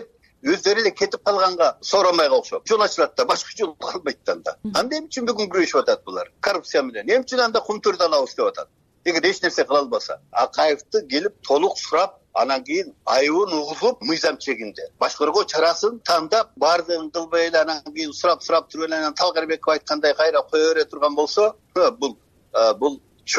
өздері эле кетип калганга сооромайга окшоп жол ачылат да башка жол калбайт да анда. Анда эмне үчүн бүгүн күрөшүп атат булар? Коррупция менен. Эмне үчүн анда кумтөрдү алабыз деп атат? Эгер эч нерсе кыла албаса, Акаевди келип толук сурап, анан кийин айыбын угулуп, мыйзам чегинде башкаруу чарасын тандап, баардыгын кылбай эле анан кийин сурап туруп эле анан Талгарбеков айткандай кайра кое бере турган болсо, бул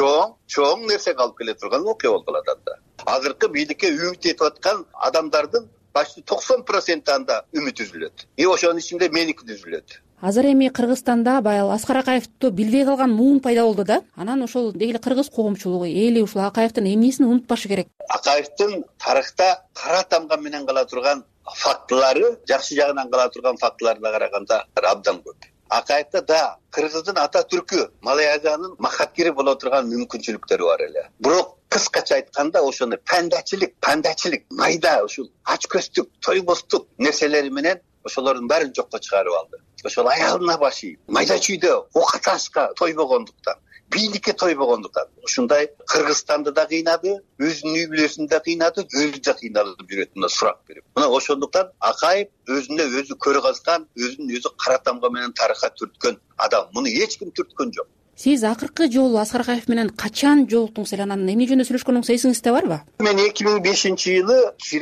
чоң нерсеге алып келе турган окуя болуп калат анда. Азыркы бийликке үмүт этип аткан адамдардын почти 90% анда үмүт үзүлөт. Ошонун ичинде меники үзүлөт. Азыр эми Кыргызстанда баягы Аскар Акаевди билбей калган муун пайда болду да. Анан ошол деги кыргыз коомчулугу, эли ушул Акаевдин эмнесин унутпашы керек? Акаевдин тарыхта кара тамга менен кала турган фактылары, жакшы жагынан кала турган фактыларына караганда абдан көп. Акаевда да кыргыздын ата түркү Малайзиянын махаткири боло турган мүмкүнчүлүктөрү бар эле. Бирок кыскача айтканда ошону пандачылык, майда ушул ач көздүк, тойбостук нерселери менен ошолордун баарын жокко чыгарып алды. Ошол аялына башый, майда чүйдө ок аташка тойбогондуктан, бийликке тойбогондуктан ушундай Кыргызстанды да кыйнады, өзүнүн үй бүлөсүн да кыйнады, өзү да кыйналып жүрөт мына сурап берип. Мына ошондуктан Акаев өзүнө өзү көрө казган, өзүн өзү кара тамга менен тарыхка түрткөн адам. Муну эч ким түрткөн жок. Сиз акыркы жолу Аскар Акаев менен качан жолуктуңуз эле, анан эмне жөнүндө сүйлөшкөнүңүз эсиңизде барбы? Мен 2005-жылы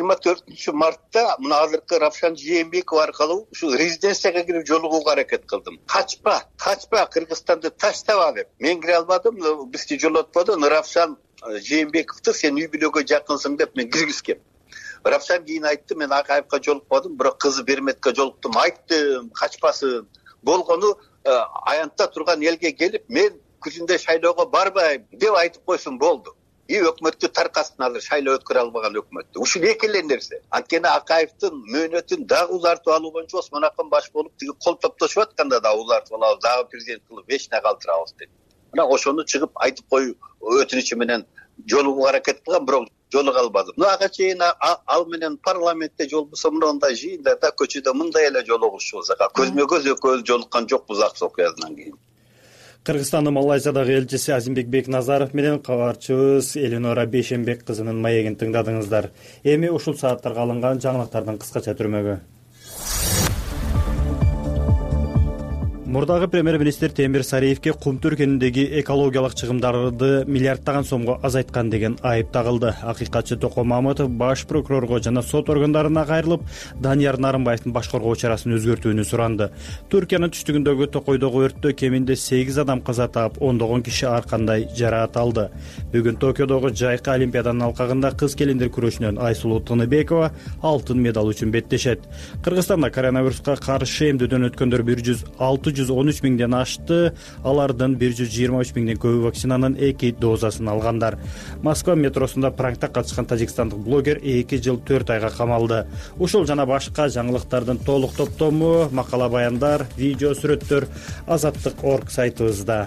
24-мартта мына азыркы Равшан Жээнбеков аркылуу ушул резиденцияга кирип жолугууга аракет кылдым. Качпа, Кыргызстанды таштаба деп. Мен кире албадым, бизди жолотподу. Равшан Жээнбековду сен үй бүлөгө жакынсың деп мен киргизгем. Равшан кийин айтты, мен Акаевга жолукпадым, бирок кызы Берметке жолуктум, айттым, качпасын. Болгону аянтта турган элге келип, мен күзүндө шайлоого барбайм деп айтып койсун болду. Өкмөттү таркасын азыр шайлоо өткөрө албаган өкмөттү. Ушул эки эле нерсе. Анткени Акаевдин мөөнөтүн дагы узартып алуу боюнча Осмон Акын баш болуп тиги кол топтошуп атканда да узартып алабыз, дагы президент кылып вечный калтырабыз деп. Мына ошону чыгып айтып коюу өтүнүчү менен жолугууга аракет кылгам, бирок жолуга албадым. Ага чейин ал менен парламентте жолугусо, мындай жыйындарда, көчөдө мындай эле жолугушубуз. Көзмө көз экөөбүз жолуккан жокпуз Аксы окуясынан кийин. Кыргызстандын Малайзиядагы элчиси Азимбек Бекназаров менен кабарчыбыз Элинора Бейшенбек кызынын маегин тыңдадыңыздар. Эми ушул сааттарга алынган жаңылыктардын кыскача түрмөгү. Мурдагы премьер-министр Темир Сариевке Кумтүр кеніндеги экологиялык чыгымдарды миллиардтаган сомго азайткан деген айып тагылды. Акыйкатчы Токо Мамытов баш прокурорго жана сот органдарына кайрылып, Данияр Нарымбаевдин башкаргоо чарасын өзгөртүүнү суранды. Түркиянын түштүгүндөгү Токойдогу өрттө кеминде 8 адам каза таап, ондогон киши ар кандай жараат алды. Бүгүн Токиодогу жайкы олимпиаданын алкагында кыз келиндер күрөшүнөн Айсулуу Тыныбекова алтын медал үчүн беттешет. Кыргызстанда коронавируска каршы эмдөөдөн өткөндөр 113 миңден ашты, алардын 123 миңден көбү вакцинанын 2 дозасын алгандар. Москва метросунда праңкта катышкан тажикстандык блогер 2 жыл 4 айга камалды. Ушул жана башка жаңылыктардын толук топтому, макала баяндар, видео сүрөттөр Азаттык.орг сайтыбызда.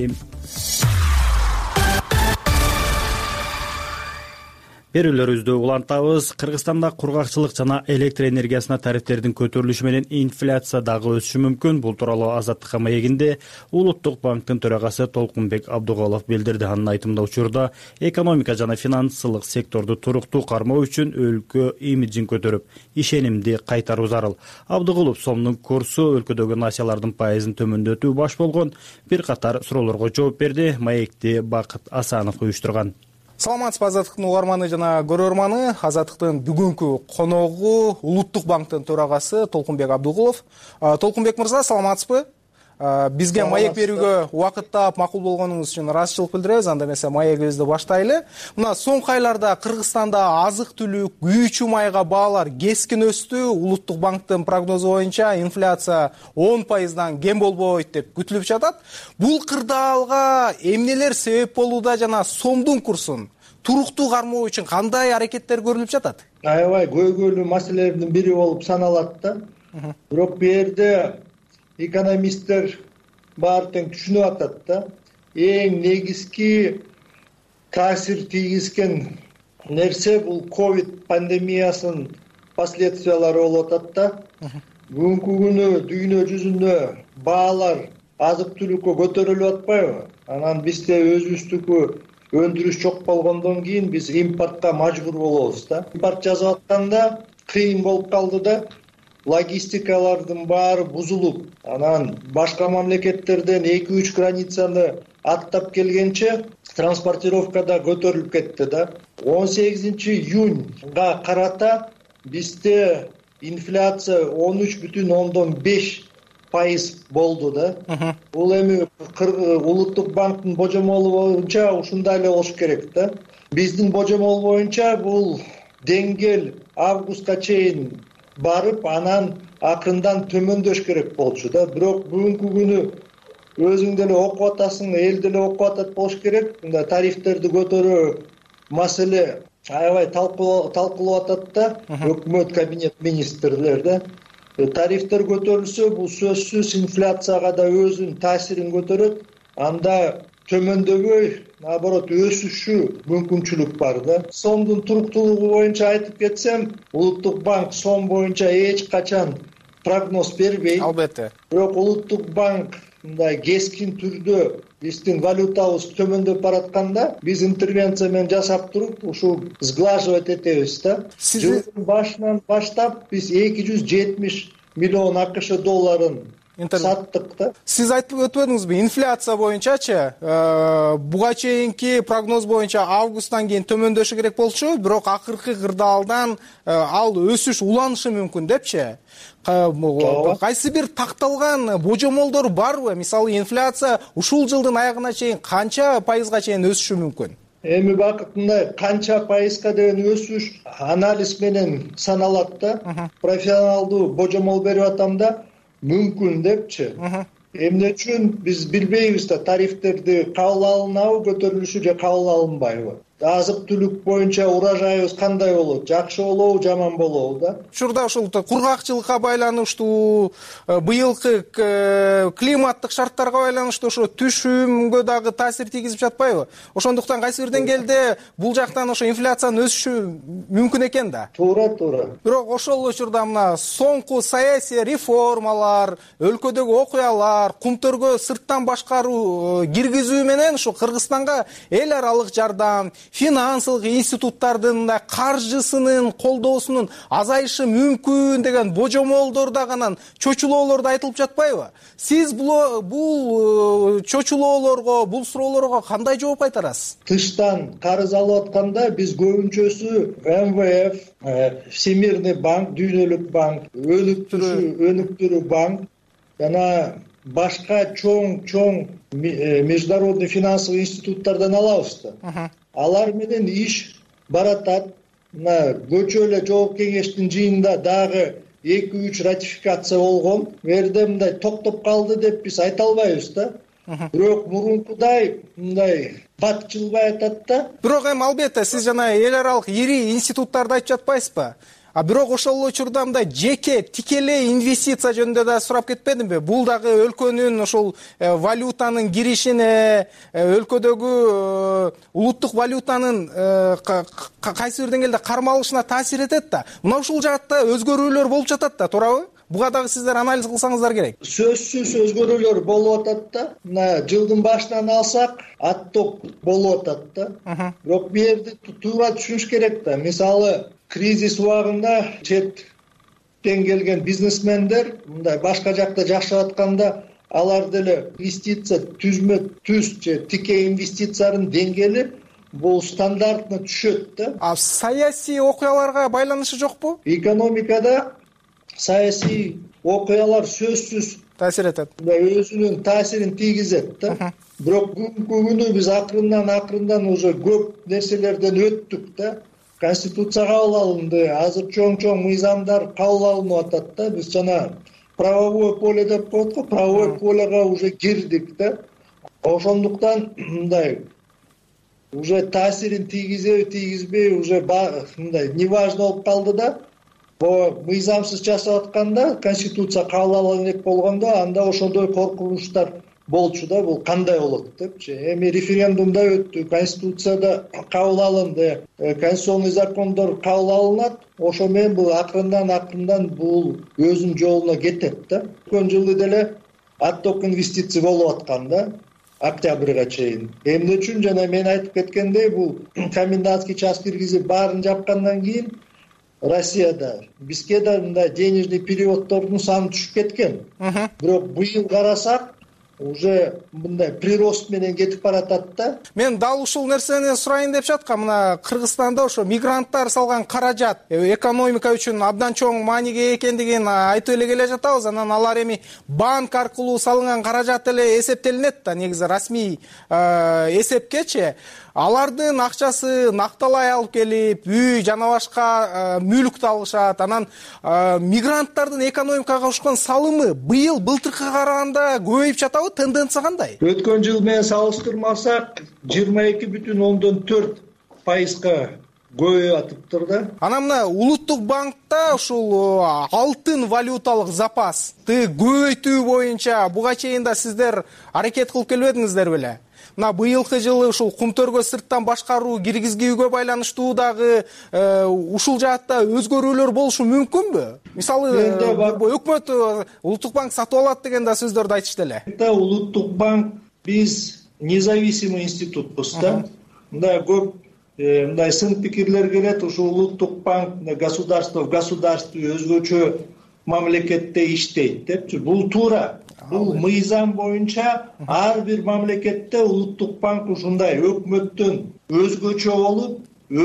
Берүүлөрүбүздү улантабыз. Кыргызстанда кургакчылык жана электр энергиясына тарифтердин көтөрүлүшү менен инфляция дагы өсүшү мүмкүн. Бул тууралуу Азаттыкка маегинде Улуттук банктын төрагасы Толкунбек Абдуголов билдирди. Анын айтымында учурда экономика жана финансылык секторду туруктуу кармоо үчүн өлкө имиджин көтөрүп, ишенимди кайтаруу зарыл. Абдуголов сомдун курсу, өлкөдөгү насиялардын пайызын төмөндөтүү баш болгон бир катар суроолорго жооп берди. Маекти Бакыт Асанов уюштурган. Саламатсызбы Азаттыктын угарманы жана көрөрманы. Азаттыктын бүгүнкү коногу Улуттук банктын төрагасы Толкунбек Абдуголов. Толкунбек мырза, саламатсызбы? Бизге маек берүүгө убакыт таап макул болгонуңуз үчүн ыраазычылык билдиребиз. Анда эмесе маегибизди баштайлы. Мына соңку айларда Кыргызстанда азык-түлүк, күйүүчү майга баалар кескин өстү. Улуттук банктын прогнозу боюнча инфляция 10%дан кем болбойт деп күтүлүп жатат. Бул кырдаалга эмнелер себеп болууда жана сомдун курсун туруктуу кармоо үчүн кандай аракеттер көрүлүп жатат? Аябай көйгөйлүү маселелердин бири болуп саналат да. Бирок бу жерде экономисттер баары тең түшүнүп атат да. Эң негизги таасир тийгизген нерсе бул ковид пандемиясынын последствиялары болуп атат да. Бүгүнкү күнү дүйнө жүзүндө баалар азык-түлүккө көтөрүлүп атпайбы? Анан бизде өзүбүздүкү өндүрүш жок болгондон кийин биз импортко мажбур болобуз да. Импорт жасап атканда кыйын болуп калды да логистикалардын баары бузулуп, анан башка мамлекеттерден 2-3 границаны аттап келгенче транспортировкада көтөрүлүп кетти да. 18 июньга карата бизде инфляция 13,5% болду да. Бул эми Улуттук банктын божомолу боюнча ушундай эле болуш керек да. Биздин божомол боюнча бул деңгэл августка чейин барып, анан акырындан төмөндөш керек болчу да. Бирок бүгүнкү күнү өзүң деле окуп атасың, эл деле окуп атат болуш керек. Мындай тарифтерди көтөрүү маселе аябай талкуулап атат да. Өкмөт, кабинет министрлер да. Тарифтер көтөрүлсө, бул сөзсүз инфляцияга да өзүнүн таасирин көтөрөт. Анда төмөндөбөй, наоборот өсүшү мүмкүнчүлүк бар да. Сомдун туруктуулугу боюнча айтып кетсем, Улуттук банк сом боюнча эч качан прогноз бербейт. Албетте. Бирок Улуттук банк мындай кескин түрдө биздин валютабыз төмөндөп баратканда, биз интервенция менен жасап туруп, ушул сглаживать этебиз да. Жылдын башынан баштап биз 270 миллион АКШ долларын саттык да. Сиз айтып өтпөдүңүзбү, инфляция боюнчачы буга чейинки прогноз боюнча августтан кийин төмөндөшү керек болчу, бирок акыркы кырдаалдан ал өсүш уланышы мүмкүн депчи. Кайсы бир такталган божомолдор барбы? Мисалы инфляция ушул жылдын аягына чейин канча пайызга чейин өсүшү мүмкүн? Эми бакытында канча пайызга деген өсүш анализ менен саналат да. Профессионалдуу божомол берип атам да, мүмкүн депчи. Эмне үчүн биз билбейбиз да, тарифтерди кабыл алынабы, көтөрүлүшү же кабыл алынбайбы. Азык түлүк боюнча урожайыбыз кандай болот? Жакшы болобу, жаман болобу да? Учурда ушул кургакчылыкка байланыштуу, быйылкы климаттык шарттарга байланыштуу ошо түшүмгө дагы таасир тийгизип жатпайбы? Ошондуктан кайсы бир деңгээлде бул жактан ошо инфляциянын өсүшү мүмкүн экен да. Туура. Бирок ошол учурда мына соңку саясий реформалар, өлкөдөгү окуялар, кумтөргө сырттан башкаруу киргизүү менен ушу Кыргызстанга эл аралык жардам, финансылык институттардын каржысынын колдоосунун азайышы мүмкүн деген божомолдор да анан чочулоолор да айтылып жатпайбы? Сиз бул чочулоолорго, бул суроолорго кандай жооп кайтарасыз? Тыштан карыз алып атканда биз көбүнчөсү МВФ, Всемирный банк, Дүйнөлүк банк, өнүктүрүү банк жана башка чоң международный финансовый институттардан алабыз да. Алар менен иш баратат. Мына көчө эле жооп кеңештин жыйынында дагы 2-3 ратификация болгон. Мерде мындай токтоп калды деп биз айта албайбыз да. Бирок мурункудай мындай батчылбай атат да. Бирок эми албетте сиз жана эл аралык ири институттарды айтып жатпайсызбы? Бирок ошол учурда мындай жеке тикелей инвестиция жөнүндө да сурап кетпедимби? Бул дагы өлкөнүн ошол валютанын киришине, өлкөдөгү улуттук валютанын кайсы бир деңгээлде кармалышына таасир этет да. Мына ушул жакта өзгөрүүлөр болуп жатат да, туурабы? Буга дагы сиздер анализ кылсаңыздар керек. Сөзсүз өзгөрүүлөр болуп атат да. Мына жылдын башынан алсак, отток болуп атат да. Бирок бу жерде туура түшүнүш керек да. Мисалы кризис убагында четтен келген бизнесмендер мындай башка жакта жашап атканда алар деле инвестиция түз же тике инвестициянын деңгээли бул стандартына түшөт да. Саясий окуяларга байланышы жокпу? Экономикада саясий окуялар сөзсүз таасир этет. Өзүнүн таасирин тийгизет да. Бирок бүгүнкү күнү биз акырындан уже көп нерселерден өттүк да. Конституция кабыл алынды, азыр чоң мыйзамдар кабыл алынып атат да. Биз жана правовое поле деп коет го, правовое полега уже кирдик да. Ошондуктан мындай уже таасирин тийгизбей уже мындай неважно болуп калды да. Мыйзамсыз жасап атканда, конституция кабыл алынган элек болгондо, анда ошондой коркунучтар болчу да, бул кандай болот депчи. Эми референдумда өттү, конституцияда кабыл алынды, конституционный закондор кабыл алынат, ошо менен бул акырындан бул өзүнүн жолуна кетет да. Өткөн жылы деле отток инвестиция болуп аткан да, октябрга чейин. Эмне үчүн жана мен айтып кеткендей, бул комендантский час киргизип баарын жапкандан кийин Россияда бизге да мындай денежный переводдордун саны түшүп кеткен. Бирок быйыл карасак уже мындай прирост менен кетип баратат да. Мен дал ушул нерсени сурайын деп жаткам. Мына Кыргызстанда ошо мигранттар салган каражат экономика үчүн абдан чоң мааниге экендигин айтып эле келе жатабыз. Анан алар эми банк аркылуу салынган каражат эле эсептелинет да, негизи расмий эсепкечи. Алардын акчасы накталай алып келип, үй жана башка мүлктү алышат. Анан мигранттардын экономикага кошкон салымы быйыл былтыркыга караганда көбөйүп жатабы? Тенденция кандай? Өткөн жыл менен салыштырмасак 22,4% көбөйүп атыптыр да. Анан мына улуттук банкта ушул алтын валюталык запасты көбөйтүү боюнча буга чейин да сиздер аракет кылып келбедиңиздер беле? Мына быйылкы жылы ушул кумтөргө сырттан башкаруу киргизүүгө байланыштуу дагы ушул жаатта өзгөрүүлөр болушу мүмкүнбү? Мисалы өкмөт улуттук банк сатып алат деген да сөздөрдү айтышты эле. Улуттук банк биз независимый институтпуз да. Мындай көп мындай сын пикирлер келет, ушул улуттук банк государство в государстве өзгөчө мамлекетте иштейт депчи. Бул туура. Бул мыйзам боюнча ар бир мамлекетте улуттук банк ушундай өкмөттөн өзгөчө болуп,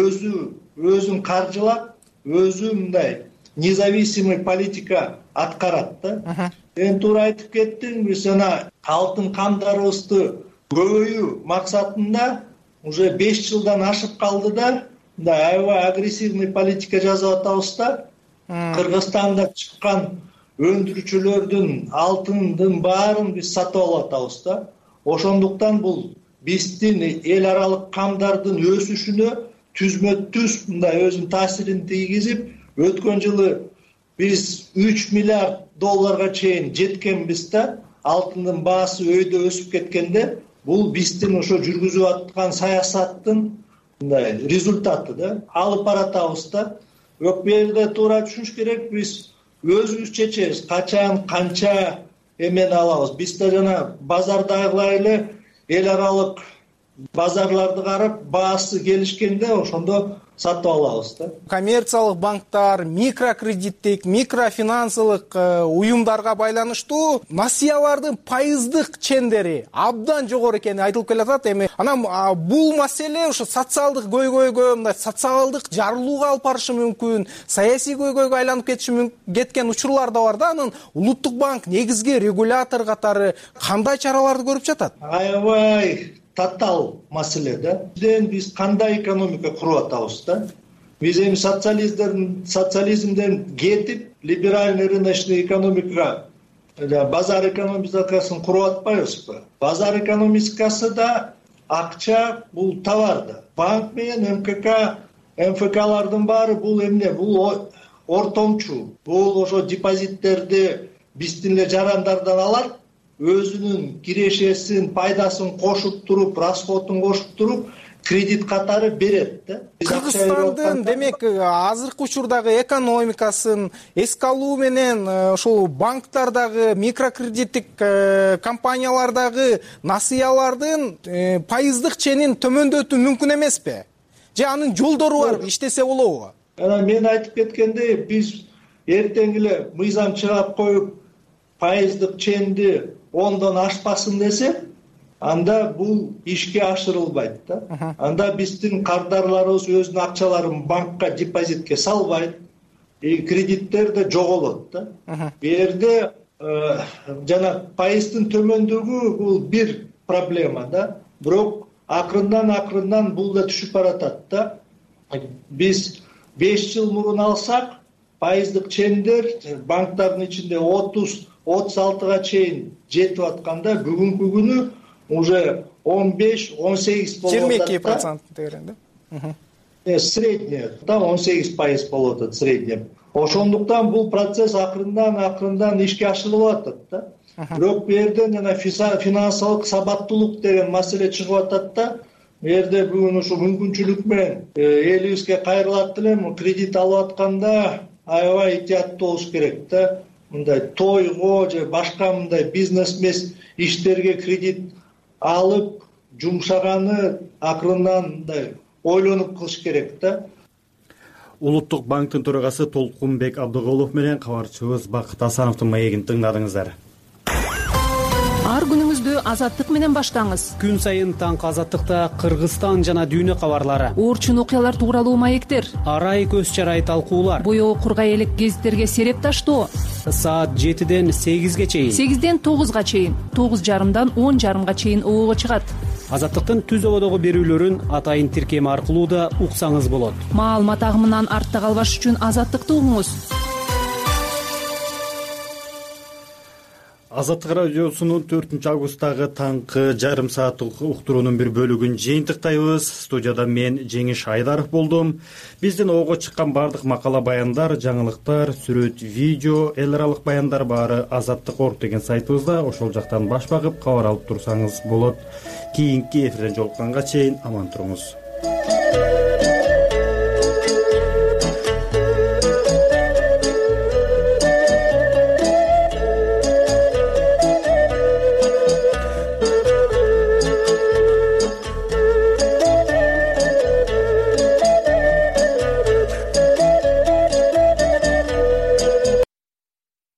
өзүн каржылап, өзү мындай независимый политика аткарат да. Сен туура айтып кеттиң, биз жана алтын камдарыбызды көбөйүү максатында уже 5 жылдан ашып калды да, мындай аябай агрессивный политика жасап атабыз да. Кыргызстанда чыккан өндүрүүчүлөрдүн алтындын баарын биз сатып алып атабыз да. Ошондуктан бул биздин эл аралык камдардын өсүшүнө түзмө-түз мындай өзүнүн таасирин тийгизип, өткөн жылы биз 3 миллиард долларга чейин жеткенбиз да. Алтындын баасы өйдө өсүп кеткенде, бул биздин ошо жүргүзүп аткан саясаттын мындай результаты да. Алып баратабыз да. Бирок бу жерде туура түшүнүш керек, биз өзүбүз чечебиз, качан, канча эмени алабыз. Биз да жана базардагылай эле эл аралык базарларды карап, баасы келишкенде ошондо сатып алабыз да. Коммерциялык банктар, микрокредиттик, микрофинансылык уюмдарга байланыштуу насыялардын пайыздык чендери абдан жогору экени айтылып келатат. Эми анан бул маселе ошо социалдык көйгөйгө, мындай социалдык жарылууга алып барышы мүмкүн, саясий көйгөйгө айланып кеткен учурлар да бар да. Анан улуттук банк негизги регулятор катары кандай чараларды көрүп жатат? Аябай татаал маселе да. Биз кандай экономика куруп атабыз да? Биз эми социализмден кетип, либеральный рыночный экономикага, базар экономикасын куруп атпайбызбы? Базар экономикасы да акча, бул товар да. Банк менен МФКлардын баары бул эмне? Бул ортомчу. Бул ошо депозиттерди биздин эле жарандардан алар, өзүнүн кирешесин, пайдасын кошуп туруп, расходун кошуп туруп, кредит катары берет да. Кыргызстандын демек азыркы учурдагы экономикасын эске алуу менен ошол банктардагы, микрокредиттик компаниялардагы насыялардын пайыздык ченин төмөндөтүү мүмкүн эмеспи? Же анын жолдору барбы, иштесе болобу? Мен айтып кеткендей, биз эртең эле мыйзам чыгап коюп, пайыздык ченди 10дон ашпасын десе, анда бул ишке ашырылбайт да. Анда биздин кардарларыбыз өзүнүн акчаларын банкка, депозитке салбайт, кредиттер да жоголот да. Бу жерде жана пайыздын төмөндүгү бул бир проблема да. Бирок акырындан бул да түшүп баратат да. Биз 5 жыл мурун алсак, пайыздык чендер банктардын ичинде 36га чейин жетип атканда, бүгүнкү күнү уже 15-18 болуп атат. 22% дегенде. Средний да 18% болуп атат средний. Ошондуктан бул процесс акырындан ишке ашырылып атат да. Бирок бу жерден жана финансылык сабаттуулук деген маселе чыгып атат да. Бу жерде бүгүн ушу мүмкүнчүлүк менен элибизге кайрылат элем, кредит алып атканда аябай этияттуу болуш керек да. Мындай тойго же башка мындай бизнес иштерге кредит алып, жумшаганы акырындан мындай ойлонуп кылыш керек да. Улуттук банктын төрагасы Толкунбек Абдыголов менен кабарчыбыз Бакыт Асановдун маегин тыңдадыңыздар. Ар күнүңүздү Азаттык менен баштаңыз. Күн сайын таңкы Азаттыкта Кыргызстан жана дүйнө кабарлары, Орчун окуялар тууралуу маектер, арай көз чарай талкуулар, боёо кургай элек гезиттерге сереп таштоо. Саат 7ден 8ге чейин, 8ден 9га чейин, 9:30дан 10:30га чейин оого чыгат. Азаттыктын түз ободогу берүүлөрүн атайын тиркеми аркылуу да уксаңыз болот. Маалымат агымынан артта калбаш үчүн Азаттыкты угуңуз. Азаттык радиосунун 4 августтагы таңкы жарым сааттык уктуруунун бир бөлүгүн жыйынтыктайбыз. Студияда мен Жеңиш Айдаров болдум. Биздин оого чыккан бардык макала баяндар, жаңылыктар, сүрөт, видео, эл аралык баяндар баары Азаттык.org деген сайтыбызда, ошол жактан баш багып кабар алып турсаңыз болот. Кийинки эфирден жолукканга чейин аман туруңуз.